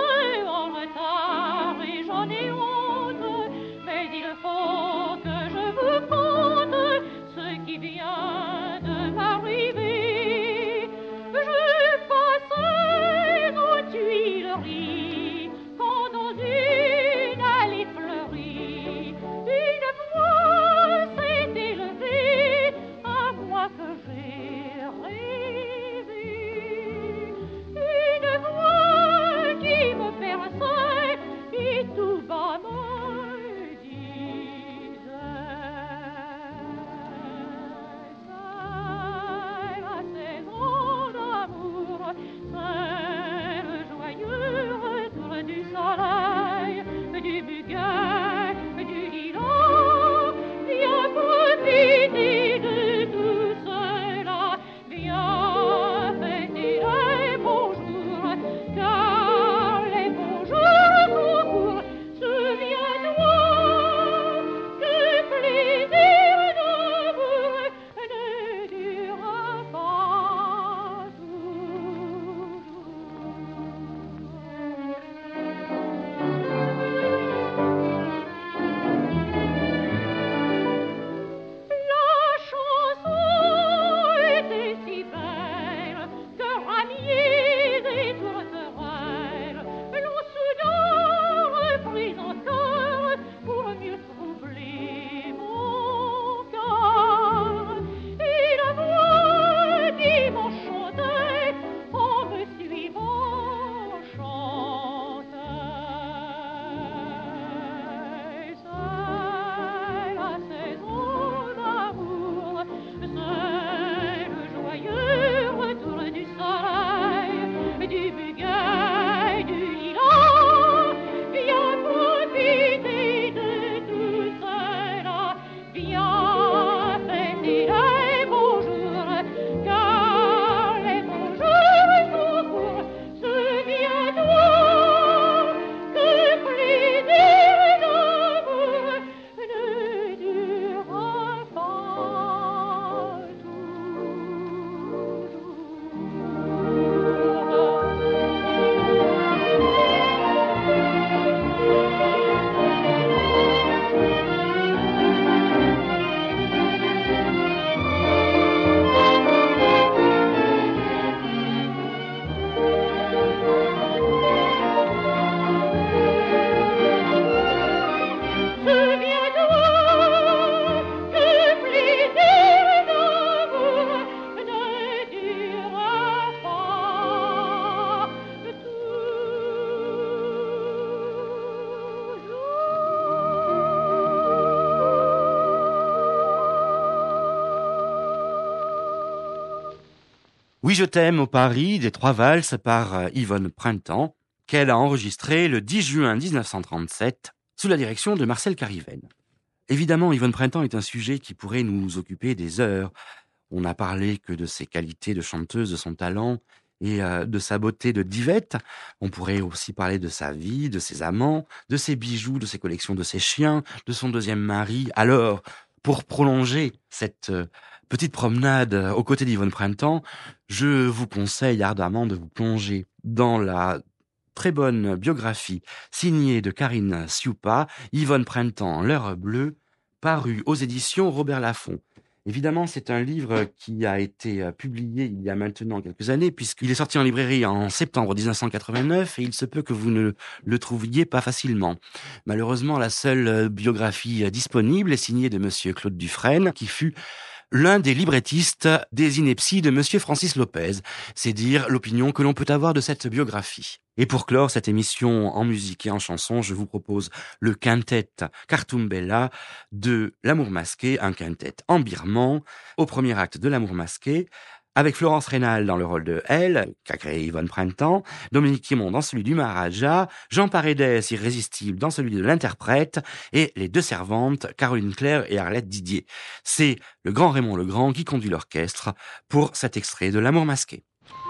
Oui, je t'aime au Paris des Trois Valses par Yvonne Printemps, qu'elle a enregistré le 10 juin 1937 sous la direction de Marcel Cariven. Évidemment, Yvonne Printemps est un sujet qui pourrait nous occuper des heures. On n'a parlé que de ses qualités de chanteuse, de son talent et de sa beauté de divette. On pourrait aussi parler de sa vie, de ses amants, de ses bijoux, de ses collections, de ses chiens, de son deuxième mari. Alors, pour prolonger cette petite promenade aux côtés d'Yvonne Printemps, je vous conseille ardemment de vous plonger dans la très bonne biographie signée de Karine Sioupa, Yvonne Printemps, L'heure bleue, paru aux éditions Robert Laffont. Évidemment, c'est un livre qui a été publié il y a maintenant quelques années, puisqu'il est sorti en librairie en septembre 1989, et il se peut que vous ne le trouviez pas facilement. Malheureusement, la seule biographie disponible est signée de monsieur Claude Dufresne, qui fut l'un des librettistes des inepties de monsieur Francis Lopez. C'est dire l'opinion que l'on peut avoir de cette biographie. Et pour clore cette émission en musique et en chanson, je vous propose le quintet Cartumbella de L'Amour masqué, un quintet en birman, au premier acte de L'Amour masqué, avec Florence Rénal dans le rôle de Elle, qu'a créé Yvonne Printemps, Dominique Thimon dans celui du Maharaja, Jean Paredes, irrésistible, dans celui de l'interprète, et les deux servantes, Caroline Claire et Arlette Didier. C'est le grand Raymond Legrand qui conduit l'orchestre pour cet extrait de L'Amour masqué.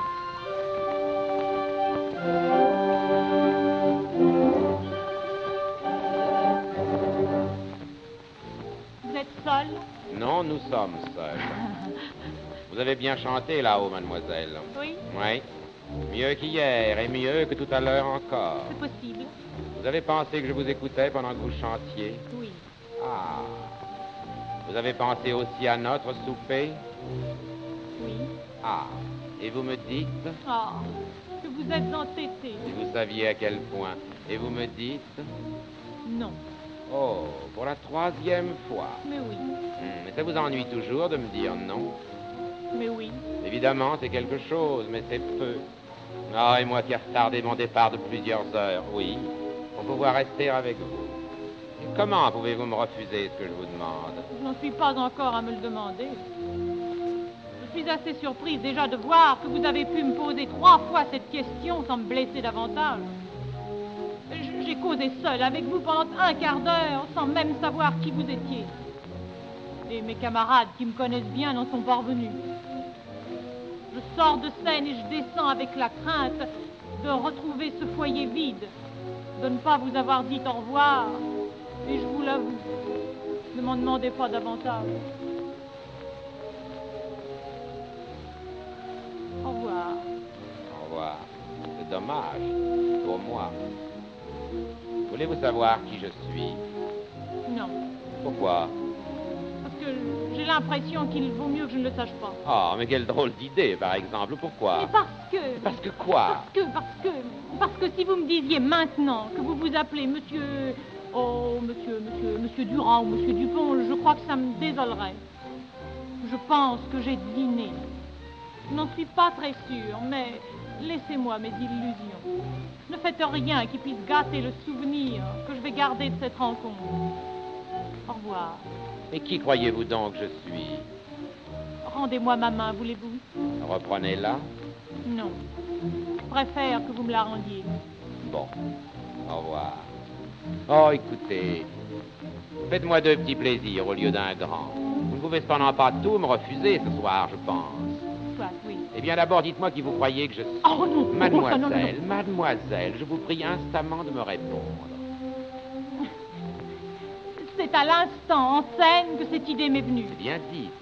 Vous êtes seul? Non, nous sommes seuls. Vous avez bien chanté là-haut, mademoiselle. Oui. Oui. Mieux qu'hier et mieux que tout à l'heure encore. C'est possible. Vous avez pensé que je vous écoutais pendant que vous chantiez? Oui. Ah. Vous avez pensé aussi à notre souper? Oui. Ah. Et vous me dites? Ah, que vous êtes entêté. Si vous saviez à quel point. Et vous me dites? Non. Oh, pour la troisième fois. Mais oui. Mais ça vous ennuie toujours de me dire non? Mais oui. Évidemment, c'est quelque chose, mais c'est peu. Ah, et moi qui ai retardé mon départ de plusieurs heures, oui, pour pouvoir rester avec vous. Et comment pouvez-vous me refuser ce que je vous demande? Je n'en suis pas encore à me le demander. Je suis assez surprise déjà de voir que vous avez pu me poser 3 fois cette question sans me blesser davantage. J'ai causé seule avec vous pendant un quart d'heure sans même savoir qui vous étiez. Et mes camarades qui me connaissent bien n'en sont pas revenus. Je sors de scène et je descends avec la crainte de retrouver ce foyer vide, de ne pas vous avoir dit au revoir. Et je vous l'avoue, ne m'en demandez pas davantage. Au revoir. Au revoir. C'est dommage, pour moi. Voulez-vous savoir qui je suis? Non. Pourquoi? Parce que j'ai l'impression qu'il vaut mieux que je ne le sache pas. Oh, mais quelle drôle d'idée, par exemple. Pourquoi? Et parce que... Parce que quoi? Parce que si vous me disiez maintenant que vous vous appelez monsieur... Oh, monsieur Durand ou monsieur Dupont, je crois que ça me désolerait. Je pense que j'ai deviné. Je n'en suis pas très sûre, mais laissez-moi mes illusions. Ne faites rien qui puisse gâter le souvenir que je vais garder de cette rencontre. Au revoir. Et qui croyez-vous donc que je suis? Rendez-moi ma main, voulez-vous? Reprenez-la. Non. Je préfère que vous me la rendiez. Bon. Au revoir. Oh, écoutez. Faites-moi 2 petits plaisirs au lieu d'un grand. Vous ne pouvez cependant pas tout me refuser ce soir, je pense. Soit, oui. Eh bien, d'abord, dites-moi qui vous croyez que je suis. Oh, non. Mademoiselle, non. mademoiselle, je vous prie instamment de me répondre. C'est à l'instant, en scène, que cette idée m'est venue. C'est bien dit.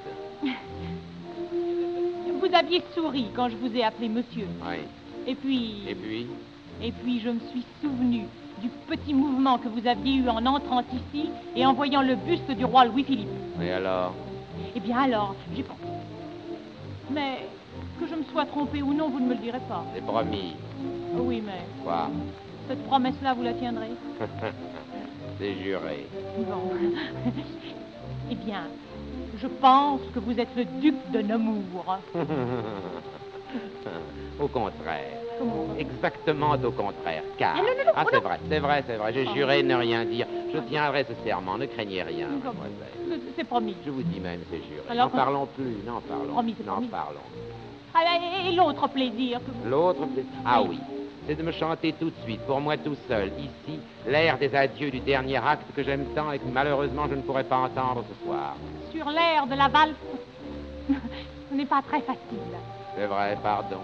Vous aviez souri quand je vous ai appelé monsieur. Oui. Et puis, je me suis souvenu du petit mouvement que vous aviez eu en entrant ici et en voyant le buste du roi Louis-Philippe. Et alors? Eh bien alors, j'ai... Mais que je me sois trompée ou non, vous ne me le direz pas. C'est promis. Oui, mais... Quoi? Cette promesse-là, vous la tiendrez? C'est juré. Bon. Eh bien, je pense que vous êtes le duc de Nemours. Au contraire. Comment? Exactement au contraire, car... Non. Ah, c'est vrai. J'ai juré de ne rien dire. Je tiendrai ce serment, ne craignez rien, mademoiselle. C'est promis. Je vous dis même, c'est juré. Alors, n'en parlons plus, n'en parlons. Promis, c'est n'en promis. parlons. Et l'autre plaisir que vous... L'autre plaisir? Ah oui, c'est de me chanter tout de suite, pour moi tout seul, ici, l'air des adieux du dernier acte que j'aime tant et que malheureusement je ne pourrai pas entendre ce soir. Sur l'air de la valse, ce n'est pas très facile. C'est vrai, pardon.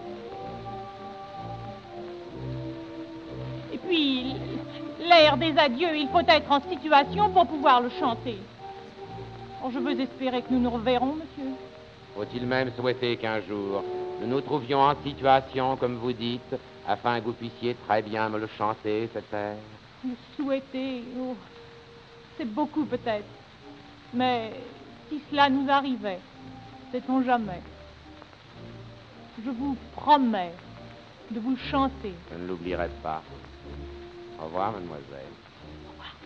Et puis, l'air des adieux, il faut être en situation pour pouvoir le chanter. Oh, je veux espérer que nous nous reverrons, monsieur. Faut-il même souhaiter qu'un jour, nous nous trouvions en situation, comme vous dites, afin que vous puissiez très bien me le chanter, cet air? Le souhaiter, oh, c'est beaucoup peut-être. Mais si cela nous arrivait, sait-on jamais. Je vous promets de vous le chanter. Je ne l'oublierai pas. Au revoir, mademoiselle. Au revoir.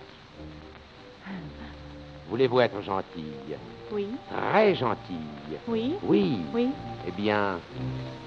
Voulez-vous être gentille? Oui. Très gentille? Oui. Oui. Oui. Eh bien,